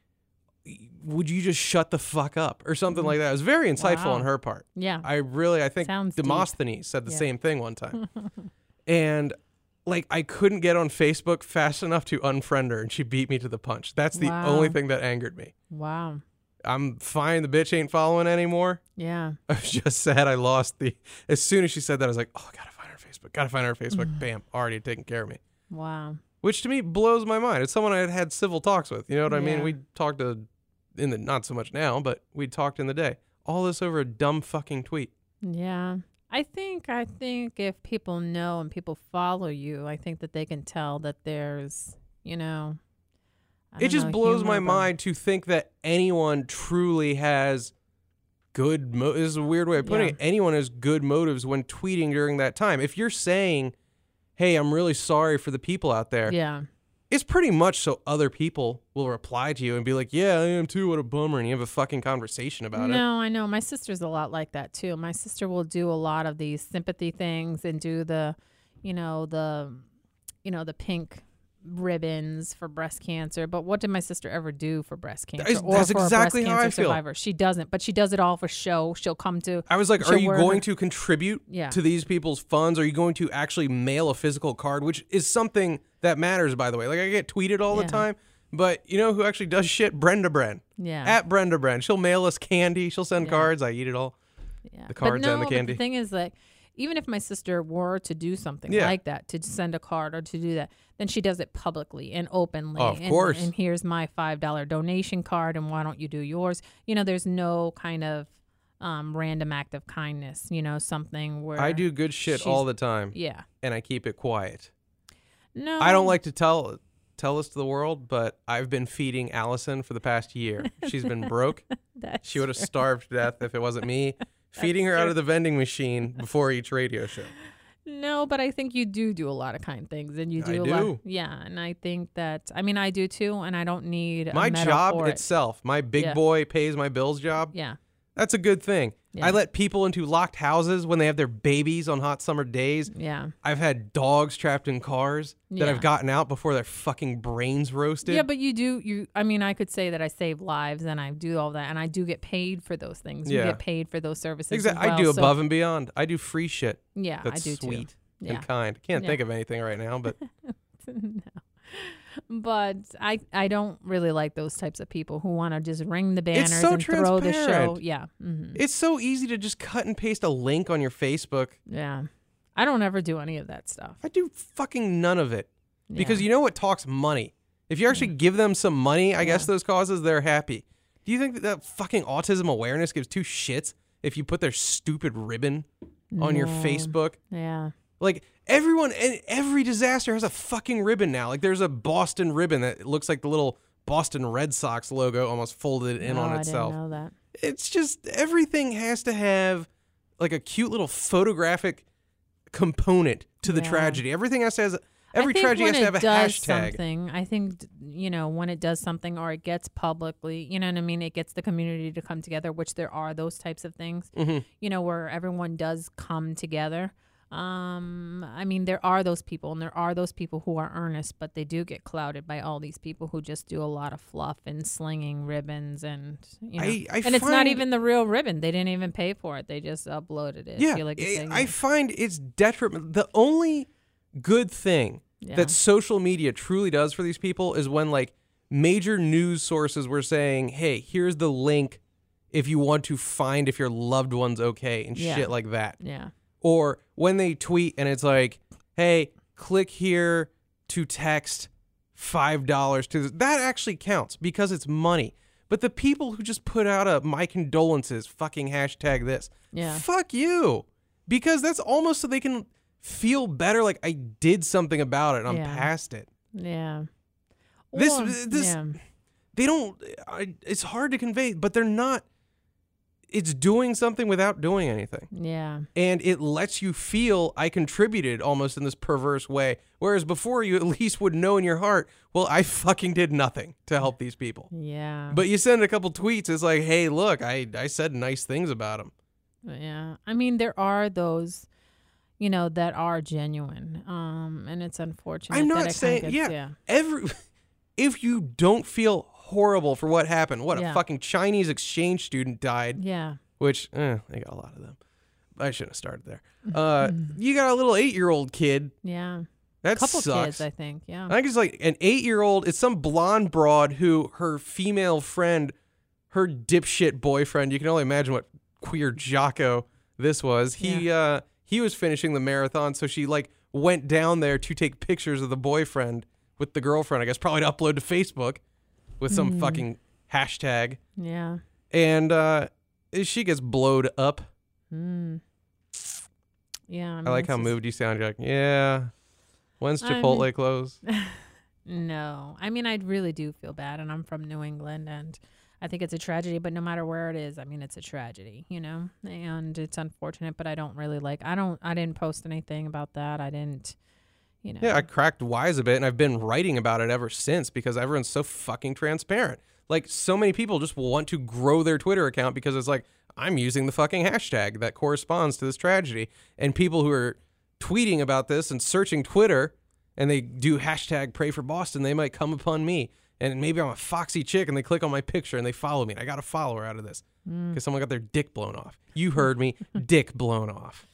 would you just shut the fuck up or something Mm-hmm. like that? It was very insightful Wow. on her part. Yeah. I really, I think Sounds deep. Demosthenes said the Yeah. same thing one time. And like, I couldn't get on Facebook fast enough to unfriend her, and she beat me to the punch. That's the Wow. only thing that angered me. Wow. I'm fine. The bitch ain't following anymore. Yeah. I was just sad I lost the. As soon as she said that, I was like, oh, gotta find her on Facebook. Gotta find her on Facebook. Bam, already taking care of me. Wow. Which to me blows my mind. It's someone I had had civil talks with. You know what I mean? Yeah. We talked to, in the not so much now, but we talked in the day. All this over a dumb fucking tweet. Yeah. I think I think if people know and people follow you, I think that they can tell that there's, you know, I It don't just know, blows my humor, but- mind to think that anyone truly has good mo- this is a weird way of putting Yeah. it. Anyone has good motives when tweeting during that time. If you're saying, "Hey, I'm really sorry for the people out there," Yeah. it's pretty much so other people will reply to you and be like, "Yeah, I am too. What a bummer," and you have a fucking conversation about it. No, I know. My sister's a lot like that too. My sister will do a lot of these sympathy things and do the, you know, the, you know, the pink ribbons for breast cancer. But what did my sister ever do for breast cancer is- or that's for exactly a breast how I cancer feel. survivor? She doesn't, but she does it all for show. She'll come to. I was like, she'll "Are you wear going her- to contribute Yeah. to these people's funds? Are you going to actually mail a physical card?" Which is something that matters, by the way. Like, I get tweeted all Yeah. the time, but you know who actually does shit? Brenda Bren. Yeah. At Brenda Bren. She'll mail us candy. She'll send Yeah. cards. I eat it all. Yeah. The cards but no, and the but candy. the thing is, like, even if my sister were to do something Yeah. like that, to send a card or to do that, then she does it publicly and openly. Oh, of and, course. And here's my five dollar donation card, and why don't you do yours? You know, there's no kind of um, random act of kindness. You know, something where I do good shit she's- all the time, Yeah. and I keep it quiet. No. I don't like to tell tell this to the world, but I've been feeding Allison for the past year. She's been broke. That's She would have true. starved to death if it wasn't me feeding her out true. of the vending machine before each radio show. No, but I think you do do a lot of kind things, and you I do a lot. do. Yeah, and I think that I mean I do too, and I don't need a My medal job for it. itself, my big Yeah. boy pays my bills job, Yeah. that's a good thing. Yeah. I let people into locked houses when they have their babies on hot summer days. Yeah. I've had dogs trapped in cars that Yeah. I've gotten out before their fucking brains roasted. Yeah, but you do you I mean I could say that I save lives and I do all that and I do get paid for those things. You Yeah. get paid for those services. as Exactly. I well, do so- above and beyond. I do free shit. Yeah, That's I do sweet too. Yeah. and kind. Can't Yeah. think of anything right now, but no. But I I don't really like those types of people who want to just ring the banners so and throw the show. transparent. Yeah. hmm it's so easy to just cut and paste a link on your Facebook. Yeah. I don't ever do any of that stuff. I do fucking none of it because Yeah. you know what talks money. If you actually give them some money, I guess Yeah. those causes, they're happy. Do you think that, that fucking autism awareness gives two shits if you put their stupid ribbon on your No. Facebook? Yeah. Like everyone and every disaster has a fucking ribbon now. Like there's a Boston ribbon that looks like the little Boston Red Sox logo almost folded in No, on I itself. didn't know that. It's just everything has to have like a cute little photographic component to the Yeah. tragedy. Everything has to has every I think tragedy when has to have it a does hashtag. Something, I think d- you know when it does something or it gets publicly, you know what I mean. It gets the community to come together, which there are those types of things. Mm-hmm. You know where everyone does come together. Um, I mean, there are those people, and there are those people who are earnest, but they do get clouded by all these people who just do a lot of fluff and slinging ribbons, and you know, I- I and it's not find- even the real ribbon. They didn't even pay for it. They just uploaded it. Yeah, I feel like it's I- saying I that. find it's detriment. The only good thing Yeah. that social media truly does for these people is when like major news sources were saying, "Hey, here's the link if you want to find if your loved one's okay," and Yeah. shit like that. yeah. Or when they tweet and it's like, "Hey, click here to text five dollars to this." That actually counts because it's money. But the people who just put out a "my condolences" fucking hashtag this, Yeah. fuck you, because that's almost so they can feel better. Like I did something about it. And I'm Yeah. past it. Yeah. This- Or- this- yeah. They don't. I, it's hard to convey, but they're not. It's doing something without doing anything. Yeah. And it lets you feel I contributed almost in this perverse way. Whereas before you at least would know in your heart, well, I fucking did nothing to help these people. Yeah. But you send a couple tweets, it's like, hey, look, I, I said nice things about them. Yeah. I mean, there are those, you know, that are genuine. Um, and it's unfortunate. I'm that not it saying, kinda yeah, gets, yeah. every, if you don't feel horrible for what happened, what, Yeah. a fucking Chinese exchange student died, Yeah. which, eh, they got a lot of them. I shouldn't have started there. Uh, you got a little eight-year-old kid. Yeah. That Couple sucks. kids, I think. Yeah. I think it's like an eight-year-old. It's some blonde broad who her female friend, her dipshit boyfriend. You can only imagine what queer jocko this was. He uh, he was finishing the marathon, so she like went down there to take pictures of the boyfriend with the girlfriend. I guess probably to upload to Facebook with some Mm. fucking hashtag. Yeah. And uh, she gets blowed up. Mm. Yeah. I, mean, I like it's how just- moved you sound. You're like, yeah. When's I Chipotle mean- close? No. I mean, I really do feel bad, and I'm from New England, and I think it's a tragedy, but no matter where it is, I mean, it's a tragedy, you know, and it's unfortunate, but I don't really like, I don't, I didn't post anything about that. I didn't, you know. Yeah, I cracked wise a bit, and I've been writing about it ever since because everyone's so fucking transparent. Like, so many people just want to grow their Twitter account because it's like, I'm using the fucking hashtag that corresponds to this tragedy. And people who are tweeting about this and searching Twitter and they do hashtag pray for Boston, they might come upon me. And maybe I'm a foxy chick and they click on my picture and they follow me. And I got a follower out of this because someone got their dick blown off. You heard me, dick blown off.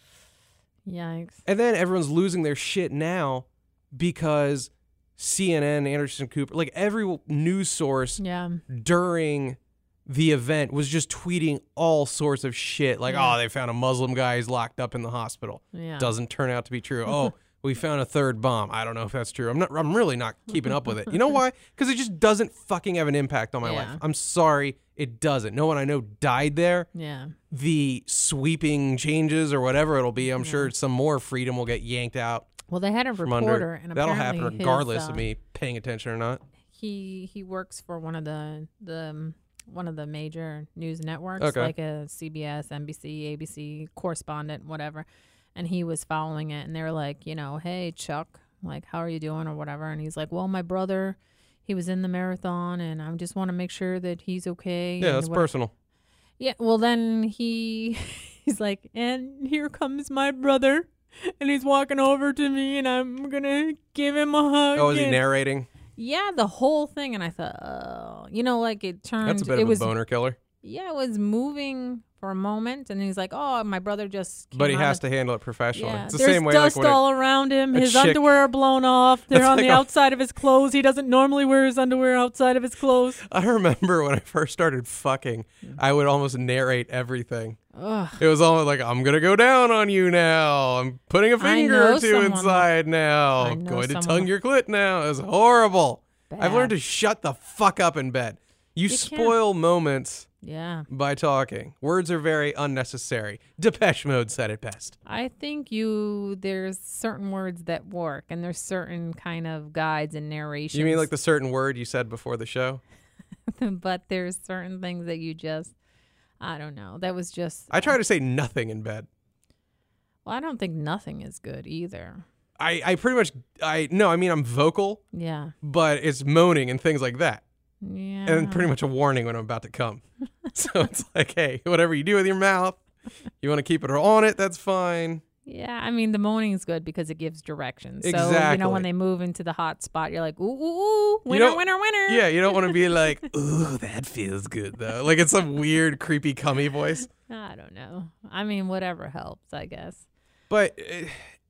Yikes. And then everyone's losing their shit now because C N N, Anderson Cooper, like every news source Yeah. during the event was just tweeting all sorts of shit. Like, Yeah. oh, they found a Muslim guy who's locked up in the hospital. Yeah. Doesn't turn out to be true. Oh, we found a third bomb. I don't know if that's true. I'm not. I'm really not keeping up with it. You know why? Because it just doesn't fucking have an impact on my Yeah. life. I'm sorry, it doesn't. No one I know died there. Yeah. The sweeping changes or whatever it'll be, I'm Yeah. sure some more freedom will get yanked out Well, they had a from reporter, under. and That'll apparently happen his, regardless uh, of me paying attention or not. He he works for one of the the um, one of the major news networks, Okay. like a C B S, N B C, A B C correspondent, whatever. And he was following it, and they were like, you know, hey Chuck, like, how are you doing or whatever? And he's like, well, my brother, he was in the marathon, and I just want to make sure that he's okay. Yeah, and that's what- personal. Yeah, well then he he's like, and here comes my brother, and he's walking over to me, and I'm gonna give him a hug. Oh, is he and- narrating? Yeah, the whole thing, and I thought, oh, you know, like it turned. That's a bit it of was, a boner killer. Yeah, it was moving for a moment, and he's like, oh, my brother just. Came But he out has of- to handle it professionally. Yeah, It's the there's same way dust like when all around him. a His chick- underwear are blown off. They're That's on like the a- outside of his clothes. He doesn't normally wear his underwear outside of his clothes. I remember when I first started fucking, I would almost narrate everything. Ugh. It was almost like, I'm going to go down on you now. I'm putting a I finger know or two someone- inside now. I I'm know going to someone- tongue your clit now. It was horrible. I've learned Bad. to shut the fuck up in bed. You, You can't. spoil moments Yeah. by talking. Words are very unnecessary. Depeche Mode said it best. I think you there's certain words that work, and there's certain kind of guides and narrations. You mean like the certain word you said before the show? but there's certain things that you just, I don't know. That was just. I try to say nothing in bed. Well, I don't think nothing is good either. I, I pretty much, I no, I mean, I'm vocal, Yeah. but it's moaning and things like that. Yeah. And pretty much a warning when I'm about to come. So it's like, hey, whatever you do with your mouth, you want to keep it on it, that's fine. Yeah, I mean the moaning is good because it gives directions. So you know Exactly. when they move into the hot spot, you're like, ooh, ooh, ooh, winner, don't- winner, winner. Yeah, you don't want to be like, ooh, that feels good though. Like it's some weird, creepy, cummy voice. I don't know. I mean, whatever helps, I guess. But uh,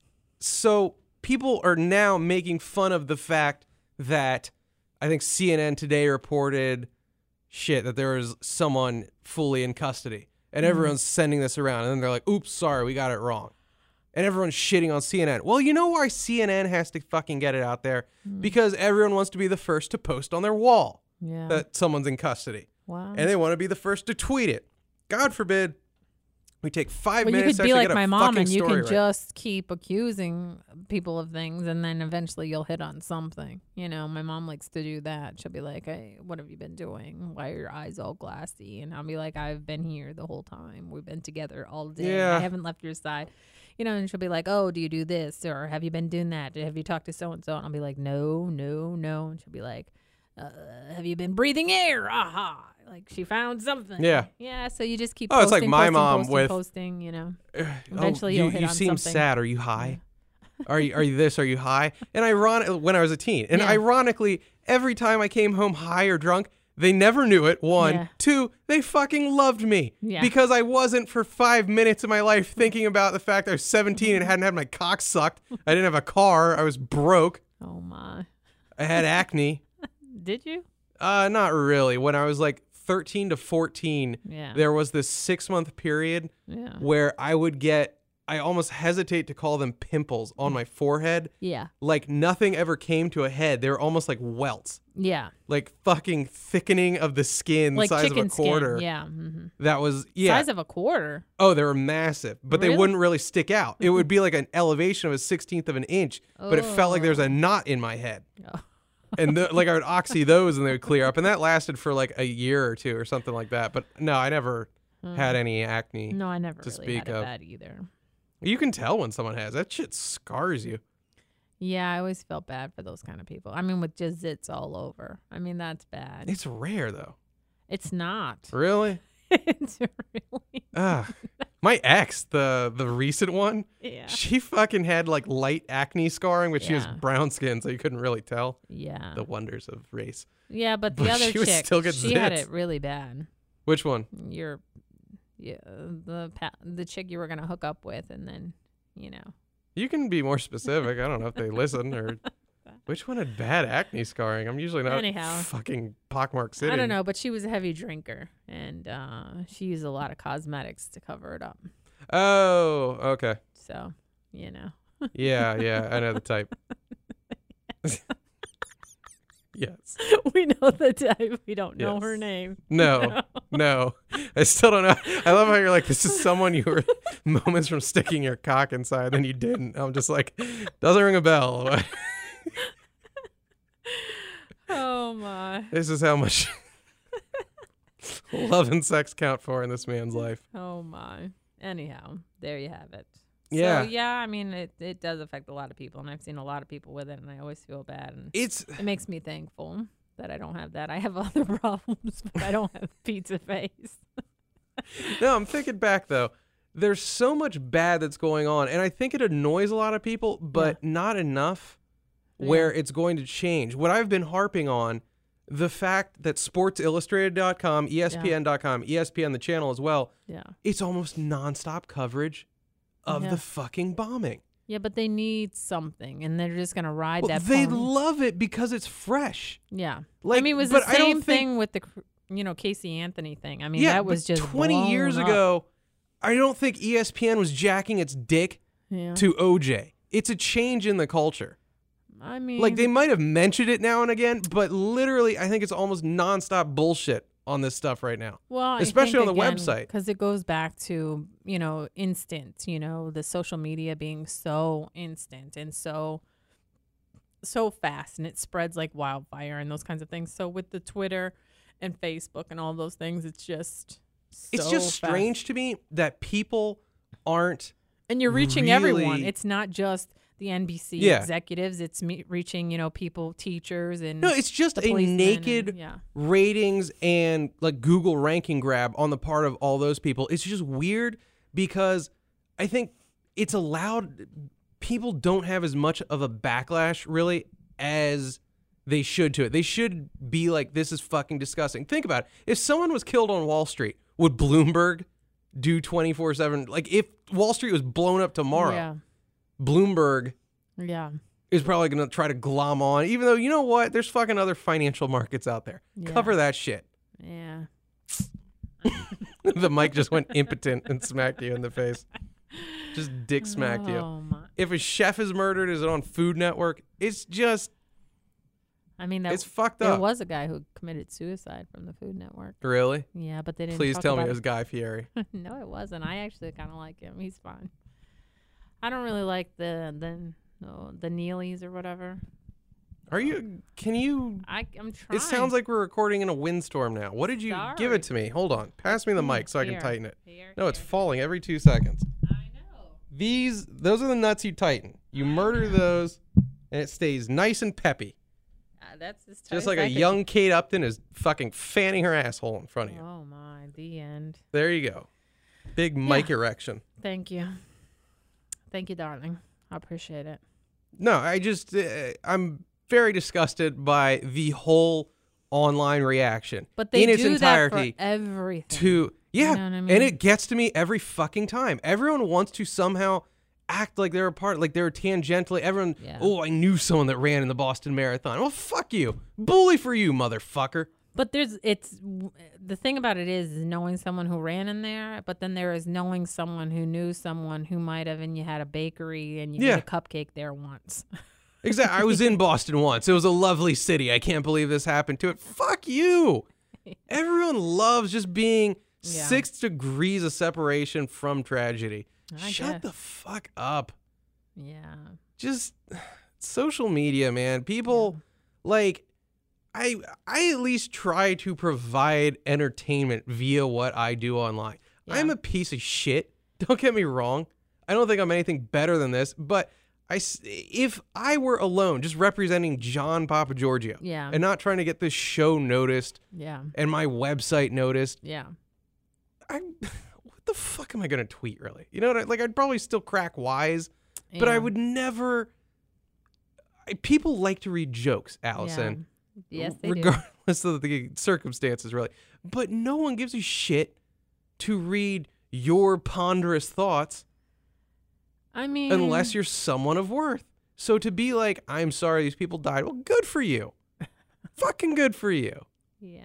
so people are now making fun of the fact that I think C N N today reported shit that there was someone fully in custody. And everyone's sending this around. And then they're like, oops, sorry, we got it wrong. And everyone's shitting on C N N. Well, you know why C N N has to fucking get it out there? Because everyone wants to be the first to post on their wall Yeah. that someone's in custody. wow. And they want to be the first to tweet it. God forbid we take five Well, you minutes could to be actually like get a my mom, fucking and you story can right. just keep accusing people of things, and then eventually you'll hit on something. You know, my mom likes to do that. She'll be like, "Hey, what have you been doing? Why are your eyes all glassy?" And I'll be like, "I've been here the whole time. We've been together all day. Yeah. I haven't left your side." You know, and she'll be like, "Oh, do you do this, or have you been doing that? Have you talked to so and so?" And I'll be like, "No, no, no." And she'll be like, uh, have you been breathing air? Aha. Like she found something. Yeah. Yeah. So you just keep Oh, it's posting, like my posting, mom posting, with- posting, you know. Oh, Eventually you, you'll hit you on seem something. sad. Are you high? Are you are you this? Are you high? And ironic when I was a teen. And Yeah. ironically, every time I came home high or drunk, they never knew it. One, Yeah. two, they fucking loved me Yeah. because I wasn't for five minutes of my life thinking about the fact I was seventeen and hadn't had my cock sucked. I didn't have a car. I was broke. Oh my. I had acne. Did you? Uh, not really. When I was like thirteen to fourteen, Yeah. there was this six month period Yeah. where I would get, I almost hesitate to call them pimples on my forehead. Yeah. Like nothing ever came to a head. They were almost like welts, Yeah. like fucking thickening of the skin, Like size of a chicken quarter. skin. Yeah. hmm That was, yeah. Size of a quarter. Oh, they were massive, but they Really? wouldn't really stick out. It would be like an elevation of a sixteenth of an inch, but it felt like there was a knot in my head. Oh. And the, like I would oxy those and they would clear up. And that lasted for like a year or two or something like that. But no, I never had any acne. No, I never to really speak had it of. bad either. You can tell when someone has. That shit scars you. Yeah, I always felt bad for those kind of people. I mean, with just zits all over. I mean, that's bad. It's rare though. It's not. Really? It's really. Ugh. My ex, the the recent one, Yeah. she fucking had like light acne scarring, but she was Yeah. brown skin, so you couldn't really tell Yeah. the wonders of race. Yeah, but the but other she would chick, still get she had zits. it really bad. Which one? You're, yeah, the pa- the chick you were gonna hook up with, and then, you know. You can be more specific. I don't know if they listen or which one had bad acne scarring. I'm usually not Anyhow. fucking pockmark city. I don't know, but she was a heavy drinker, and uh, she used a lot of cosmetics to cover it up. Oh, okay. So, you know. Yeah, yeah. I know the type. Yes. We know the type. We don't know Yes. her name. No, no. I still don't know. I love how you're like, this is someone you were moments from sticking your cock inside, then you didn't. I'm just like, doesn't ring a bell. Oh my. This is how much love and sex count for in this man's life. Oh my. Anyhow, there you have it. Yeah. So yeah, I mean it, it does affect a lot of people, and I've seen a lot of people with it, and I always feel bad, and It's it makes me thankful that I don't have that. I have other problems, but I don't have pizza face. no, I'm thinking back though. There's so much bad that's going on, and I think it annoys a lot of people, but not enough where it's going to change. What I've been harping on, the fact that sports illustrated dot com, E S P N dot com, E S P N the channel as well, Yeah. it's almost nonstop coverage of Yeah. the fucking bombing. Yeah, but they need something, and they're just gonna ride Well, that. they pony. love it because it's fresh. Yeah. Like, I mean, it was but the I don't same think- thing with the, cr- you know, Casey Anthony thing. I mean, yeah, that was but just twenty blown years up. ago. I don't think E S P N was jacking its dick Yeah. to O J. It's a change in the culture. I mean, Like they might have mentioned it now and again, but literally, I think it's almost nonstop bullshit on this stuff right now. well, especially on the website. because it goes back to, you know, instant. You know, the social media being so instant and so so fast, and it spreads like wildfire and those kinds of things. So with the Twitter and Facebook and all those things, it's just so It's just fast. strange to me that people aren't. And you're reaching everyone. really- It's not just the N B C Yeah. executives. It's me- reaching, you know, people, teachers, and No, it's just the a policemen naked and- yeah. ratings and like Google ranking grab on the part of all those people. It's just weird because I think it's allowed. People don't have as much of a backlash really as they should to it. They should be like, this is fucking disgusting. Think about it. If someone was killed on Wall Street, would Bloomberg do twenty-four seven? Like if Wall Street was blown up tomorrow, Yeah. Bloomberg Yeah. is probably going to try to glom on, even though, you know what? There's fucking other financial markets out there. Yeah. Cover that shit. Yeah. The mic just went impotent and smacked you in the face. Just dick smacked you. Oh my. If a chef is murdered, is it on Food Network? It's just, I mean, that, it's fucked there up. was a guy who committed suicide from the Food Network. Really? Yeah, but they didn't. Please talk tell me about it was Guy Fieri. No, it wasn't. I actually kind of like him. He's fine. I don't really like the the no, the Neelys or whatever. Are you, can you, I I'm trying. it sounds like we're recording in a windstorm now. What did you, give it to me. Hold on. Pass me the mic so I can Here. tighten it. Here, No, it's here. falling every two seconds. I know. These, those are the nuts you tighten. You murder those and it stays nice and peppy. Uh, that's as tight Just as like I a could- young Kate Upton is fucking fanning her asshole in front of you. Oh my, the end. There you go. Big mic erection. Thank you. Thank you, darling. I appreciate it. No, I just, uh, I'm very disgusted by the whole online reaction. But they in its do entirety that for everything. to, yeah. You know what I mean? And it gets to me every fucking time. Everyone wants to somehow act like they're a part, like they're tangentially. Everyone, Yeah. oh, I knew someone that ran in the Boston Marathon. Well, fuck you. Bully for you, motherfucker. But there's, it's, the thing about it is, is knowing someone who ran in there, but then there is knowing someone who knew someone who might have, and you had a bakery and you Yeah. get a cupcake there once. Exactly. I was in Boston once. It was a lovely city. I can't believe this happened to it. Fuck you. Everyone loves just being Yeah. six degrees of separation from tragedy. I Shut guess. the fuck up. Yeah. Just social media, man. People like I I at least try to provide entertainment via what I do online. Yeah. I'm a piece of shit. Don't get me wrong. I don't think I'm anything better than this, but I s- if I were alone, just representing John Papa Giorgio, Yeah. and not trying to get this show noticed Yeah. and my website noticed, Yeah. I what the fuck am I gonna tweet really? You know what? I, like I'd probably still crack wise, but I Yeah. would never. I, people like to read jokes, Allison, Yeah. Yes, they do. regardless of the circumstances, really. But no one gives a shit to read your ponderous thoughts I mean, unless you're someone of worth. So to be like, I'm sorry these people died, well, good for you. Fucking good for you. Yeah.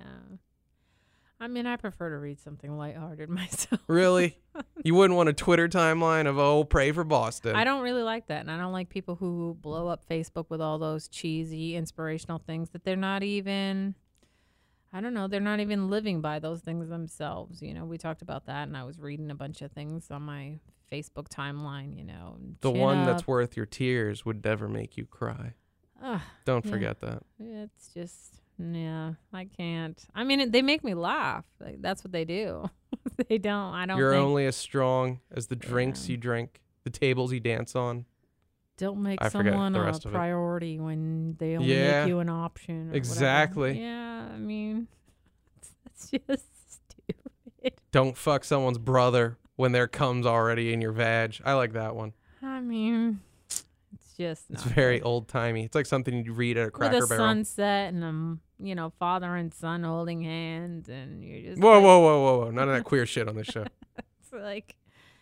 I mean, I prefer to read something lighthearted myself. Really? You wouldn't want a Twitter timeline of, oh, pray for Boston. I don't really like that. And I don't like people who blow up Facebook with all those cheesy, inspirational things that they're not even, I don't know, they're not even living by those things themselves. You know, we talked about that, and I was reading a bunch of things on my Facebook timeline, you know. The chin one up. that's worth your tears would never make you cry. Ugh, Don't Yeah. forget that. it's just, yeah, I can't. I mean, it, they make me laugh. Like, that's what they do. They don't, I don't You're think, only as strong as the drinks Yeah. you drink, the tables you dance on. don't make I forget someone the a rest of it. priority when they only Yeah. make you an option. Or whatever. Exactly. Yeah, I mean, it's, it's just stupid. Don't fuck someone's brother when there comes already in your vag. I like that one. I mean, it's just It's not very good. old timey. It's like something you'd read at a With Cracker a Barrel. sunset and um, you know, father and son holding hands, and you're just Whoa, like, whoa, whoa, whoa, whoa! None of that queer shit on this show. It's like,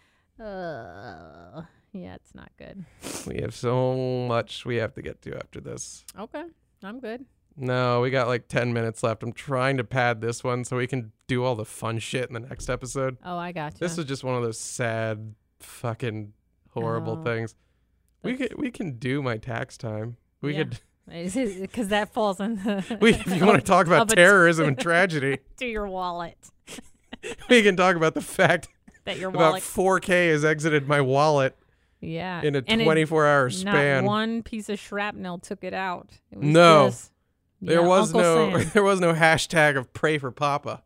uh, yeah, it's not good. We have so much we have to get to after this. Okay, I'm good. No, we got like ten minutes left. I'm trying to pad this one so we can do all the fun shit in the next episode. Oh, I got you. This is just one of those sad, fucking horrible Oh, things. We that's- could we can do my tax time. We Yeah. could because that falls in the. we if you want to talk about of a- terrorism and tragedy, to your wallet. we can talk about the fact That your about wallet. four K has exited my wallet Yeah. in a And it- twenty-four hour Not span. one piece of shrapnel took it out. It was No. just- There yeah, was Uncle no Sam. there was no hashtag of pray for Papa.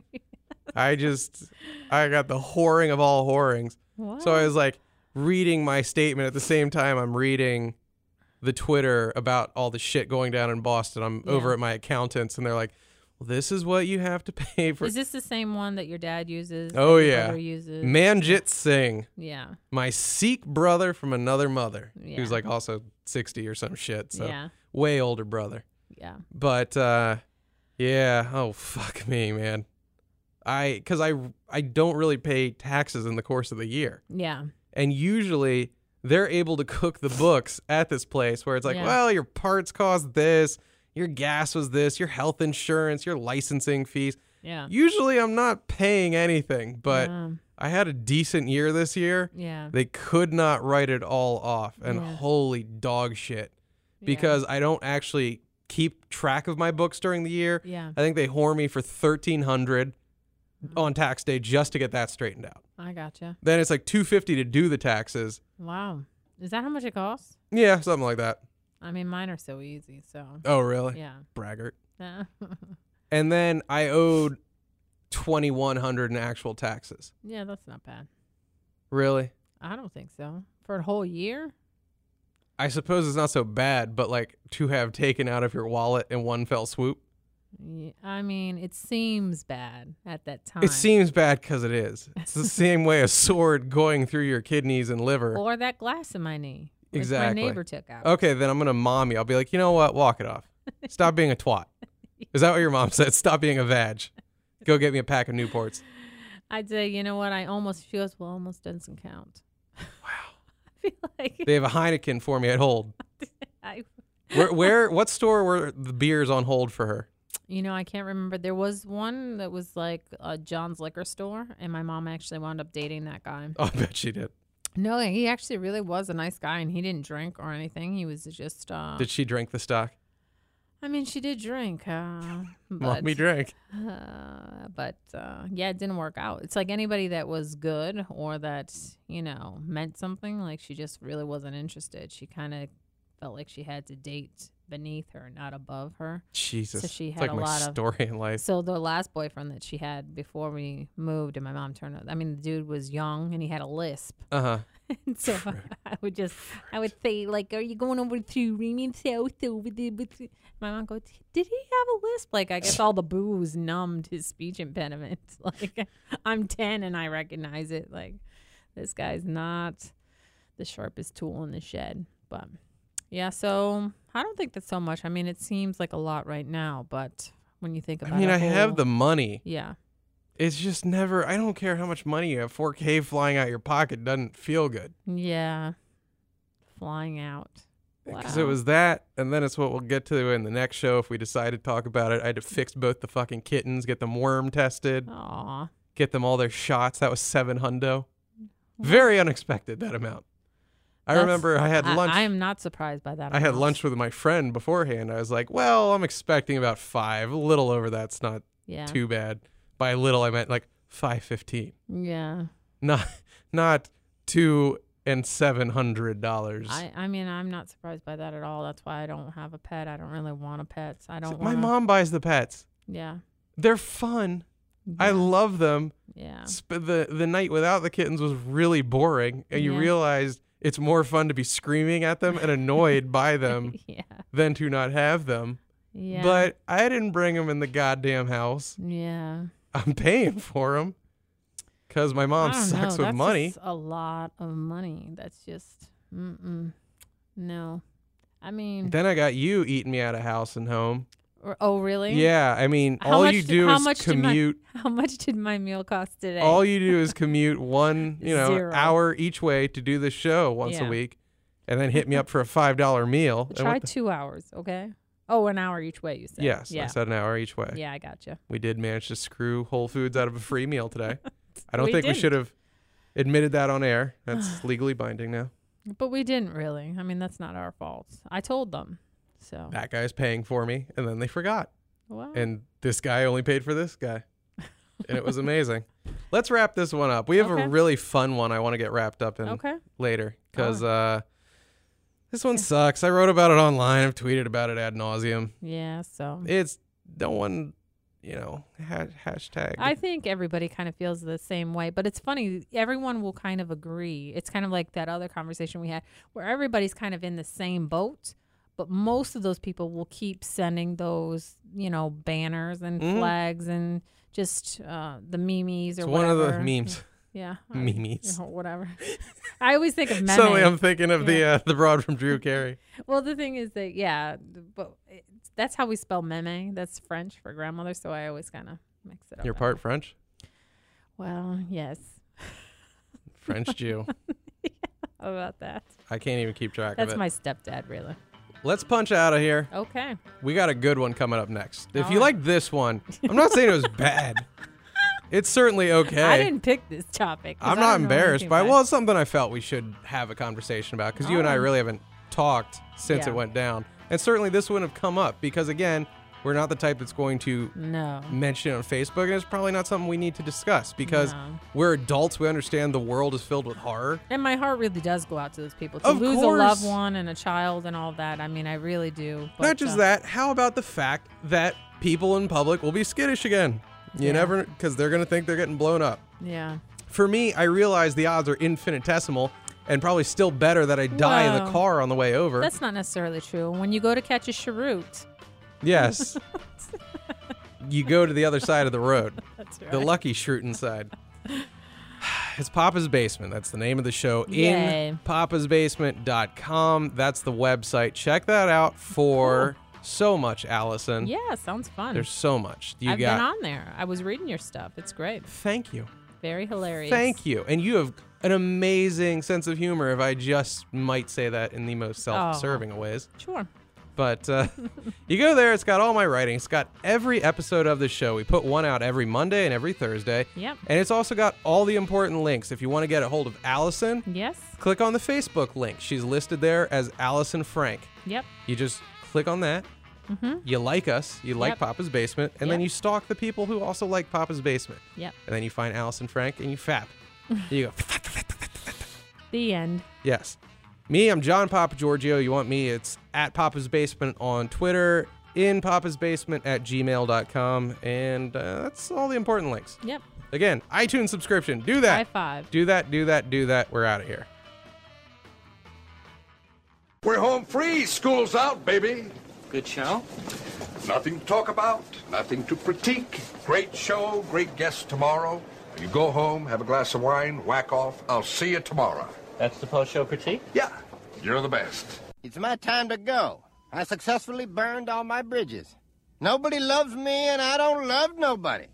I just I got the whoring of all whorings. So I What? was like reading my statement at the same time I'm reading the Twitter about all the shit going down in Boston. I'm over Yeah. at my accountants and they're like, well, this is what you have to pay for. Is this the same one that your dad uses? that Oh, your yeah. brother uses? Manjit Singh, Yeah. my Sikh brother from another mother, Yeah. who's like also sixty or some shit. So Yeah. way older brother. Yeah. But uh, yeah, oh fuck me, man. I cuz I I don't really pay taxes in the course of the year. Yeah. And usually they're able to cook the books at this place where it's like, Yeah. well, your parts cost this, your gas was this, your health insurance, your licensing fees. Yeah. Usually I'm not paying anything, but Um, I had a decent year this year. yeah. They could not write it all off. And Yeah. holy dog shit. Yeah. Because I don't actually keep track of my books during the year. Yeah. I think they whore me for thirteen hundred Mm-hmm. on tax day just to get that straightened out. I gotcha. Then it's like two fifty to do the taxes. Wow. Is that how much it costs? Yeah, something like that. I mean, mine are so easy. So, Oh, really? yeah. Braggart. Yeah. And then I owed twenty-one hundred in actual taxes. Yeah, that's not bad. Really? I don't think so. For a whole year? I suppose it's not so bad, but like to have taken out of your wallet in one fell swoop. Yeah, I mean, it seems bad at that time. It seems bad because it is. It's the same way a sword going through your kidneys and liver. Or that glass in my knee, which Exactly. my neighbor took out. Okay, then I'm gonna mom you. I'll be like, you know what? Walk it off. Stop being a twat. Is that what your mom said? Stop being a vag. Go get me a pack of Newports. I'd say, you know what? I almost, she goes, well, almost doesn't count. Wow. I feel like They have a Heineken for me at hold. I, Where, where, what store were the beers on hold for her? you know, I can't remember. There was one that was like a John's liquor store, and my mom actually wound up dating that guy. Oh, I bet she did. No, he actually really was a nice guy, and he didn't drink or anything. He was just. Uh, Did she drink the stock? I mean, she did drink. Uh, but, Mommy drank. Uh, but uh, yeah, it didn't work out. It's like anybody that was good or that, you know, meant something. Like she just really wasn't interested. She kind of felt like she had to date beneath her, not above her. Jesus. So she It's had like a my lot of- story in life. So the last boyfriend that she had before we moved and my mom turned out, I mean, the dude was young and he had a lisp. Uh huh. And so I would just, I would say, like, are you going over to Raymond South over there? With the-" My mom goes, did he have a lisp? Like, I guess all the booze numbed his speech impediment. Like, I'm ten and I recognize it. Like, this guy's not the sharpest tool in the shed. But, yeah, so I don't think that's so much. I mean, it seems like a lot right now, but when you think about it. I mean, I have the money. Yeah. It's just never, I don't care how much money you have. four K flying out your pocket doesn't feel good. Yeah. Flying out. Because Wow. it was that, and then it's what we'll get to in the next show if we decide to talk about it. I had to fix both the fucking kittens, get them worm tested, Aw. get them all their shots. That was seven hundo. Very unexpected, that amount. I That's- remember I had lunch. I, I am not surprised by that. I had amount. lunch with my friend beforehand. I was like, well, I'm expecting about five. A little over that's not Yeah. too bad. By little, I meant like five fifteen. Yeah. Not not two and seven hundred dollars. I, I mean, I'm not surprised by that at all. That's why I don't have a pet. I don't really want a pet. I don't My wanna, mom buys the pets. Yeah. They're fun. I Yeah. love them. Yeah. Sp- the the night without the kittens was really boring, and you Yeah. realized it's more fun to be screaming at them and annoyed by them Yeah. than to not have them. Yeah. But I didn't bring them in the goddamn house. Yeah. I'm paying for them because my I mom don't sucks know. with That's money. just a lot of money. That's just, mm-mm. No. I mean, Then I got you eating me out of house and home. or, oh, really? Yeah, I mean, How all much you did- do how is much did my- commute. How much did my meal cost today? All you do is commute one, you know, Zero. hour each way to do the show once Yeah. a week, and then hit me up for a five dollar meal. And Try what the- two hours, okay? Oh, an hour each way, you said. yes, Yeah. I said an hour each way. Yeah, I got you. We did manage to screw Whole Foods out of a free meal today. I don't We think we didn't. should have admitted that on air. That's legally binding now. But we didn't really. I mean, that's not our fault. I told them. So, That guy's paying for me, and then they forgot. well, And this guy only paid for this guy. And it was amazing. Let's wrap this one up. We have Okay. a really fun one I want to get wrapped up in okay. later because uh, this one sucks. I wrote about it online. I've tweeted about it ad nauseum. Yeah, so It's no one, you know, ha- hashtag. I think everybody kind of feels the same way, but it's funny. Everyone will kind of agree. It's kind of like that other conversation we had where everybody's kind of in the same boat, but most of those people will keep sending those, you know, banners and Mhm. flags and just uh, the memes or it's whatever. one of the memes. Yeah. I- Memes. or whatever. I always think of meme. Suddenly I'm thinking of the Yeah. uh, the broad from Drew Carey. Well, the thing is that, yeah, th- but it's, that's how we spell meme. That's French for grandmother, so I always kind of mix it up. You're that part way. French? Well, yes. French Jew. How about that? I can't even keep track That's of it. my stepdad, really. Let's punch out of here. Okay. We got a good one coming up next. If All you right. like this one, I'm not saying it was bad. It's certainly okay. I didn't pick this topic. 'cause I'm I not don't know embarrassed anything by it. about Well, it's something I felt we should have a conversation about because you and I Oh. really haven't talked since Yeah. it went down. And certainly this wouldn't have come up because, again, we're not the type that's going to No. mention it on Facebook, and it's probably not something we need to discuss because No. we're adults. We understand the world is filled with horror. And my heart really does go out to those people. To Of lose course. a loved one and a child and all that. I mean, I really do. But, Not just uh, that, how about the fact that people in public will be skittish again? You Yeah. never, because they're going to think they're getting blown up. Yeah. For me, I realize the odds are infinitesimal, and probably still better that I die in the Well, car on the way over. That's not necessarily true. When you go to catch a cheroot, Yes. You go to the other side of the road. that's right. The lucky Schruten side. It's Papa's Basement. That's the name of the show. Yay. In papas basement dot com. That's the website. Check that out for so much, Allison. Yeah, sounds fun. There's so much. You I've got. been on there. I was reading your stuff. It's great. Thank you. Very hilarious. Thank you. And you have an amazing sense of humor, if I just might say that in the most self-serving of ways. Sure. But uh, you go there, it's got all my writing. It's got every episode of the show. We put one out every Monday and every Thursday. Yep. And it's also got all the important links. If you want to get a hold of Allison, Yes. click on the Facebook link. She's listed there as Allison Frank. Yep. You just click on that. Mm-hmm. You like us. You like Yep. Papa's Basement. And then Yep. you stalk the people who also like Papa's Basement. Yep. And then you find Allison Frank and you fap. You go. The end. Yes. Me, I'm John Papa Giorgio. You want me, it's at Papa's Basement on Twitter, in Papa's Basement at gmail dot com, and uh, that's all the important links. Yep. Again, iTunes subscription. Do High that. five. Do that, do that, do that. We're out of here. We're home free. School's out, baby. Good show? Nothing to talk about, nothing to critique. Great show, great guests tomorrow. You go home, have a glass of wine, whack off. I'll see you tomorrow. That's the post-show critique? Yeah, you're the best. It's my time to go. I successfully burned all my bridges. Nobody loves me, and I don't love nobody.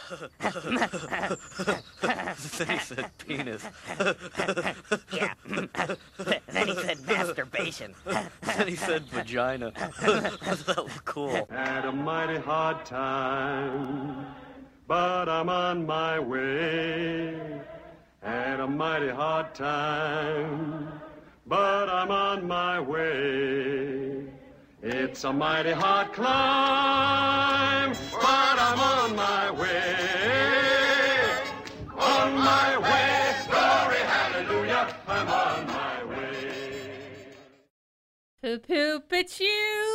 Then he said penis. Yeah. Then he said masturbation. Then he said vagina. That was cool. Had a mighty hard time, but I'm on my way. Had a mighty hard time, but I'm on my way. It's a mighty hard climb, but I'm on my way. On my way, glory, hallelujah, I'm on my way. Poop poop, it's you.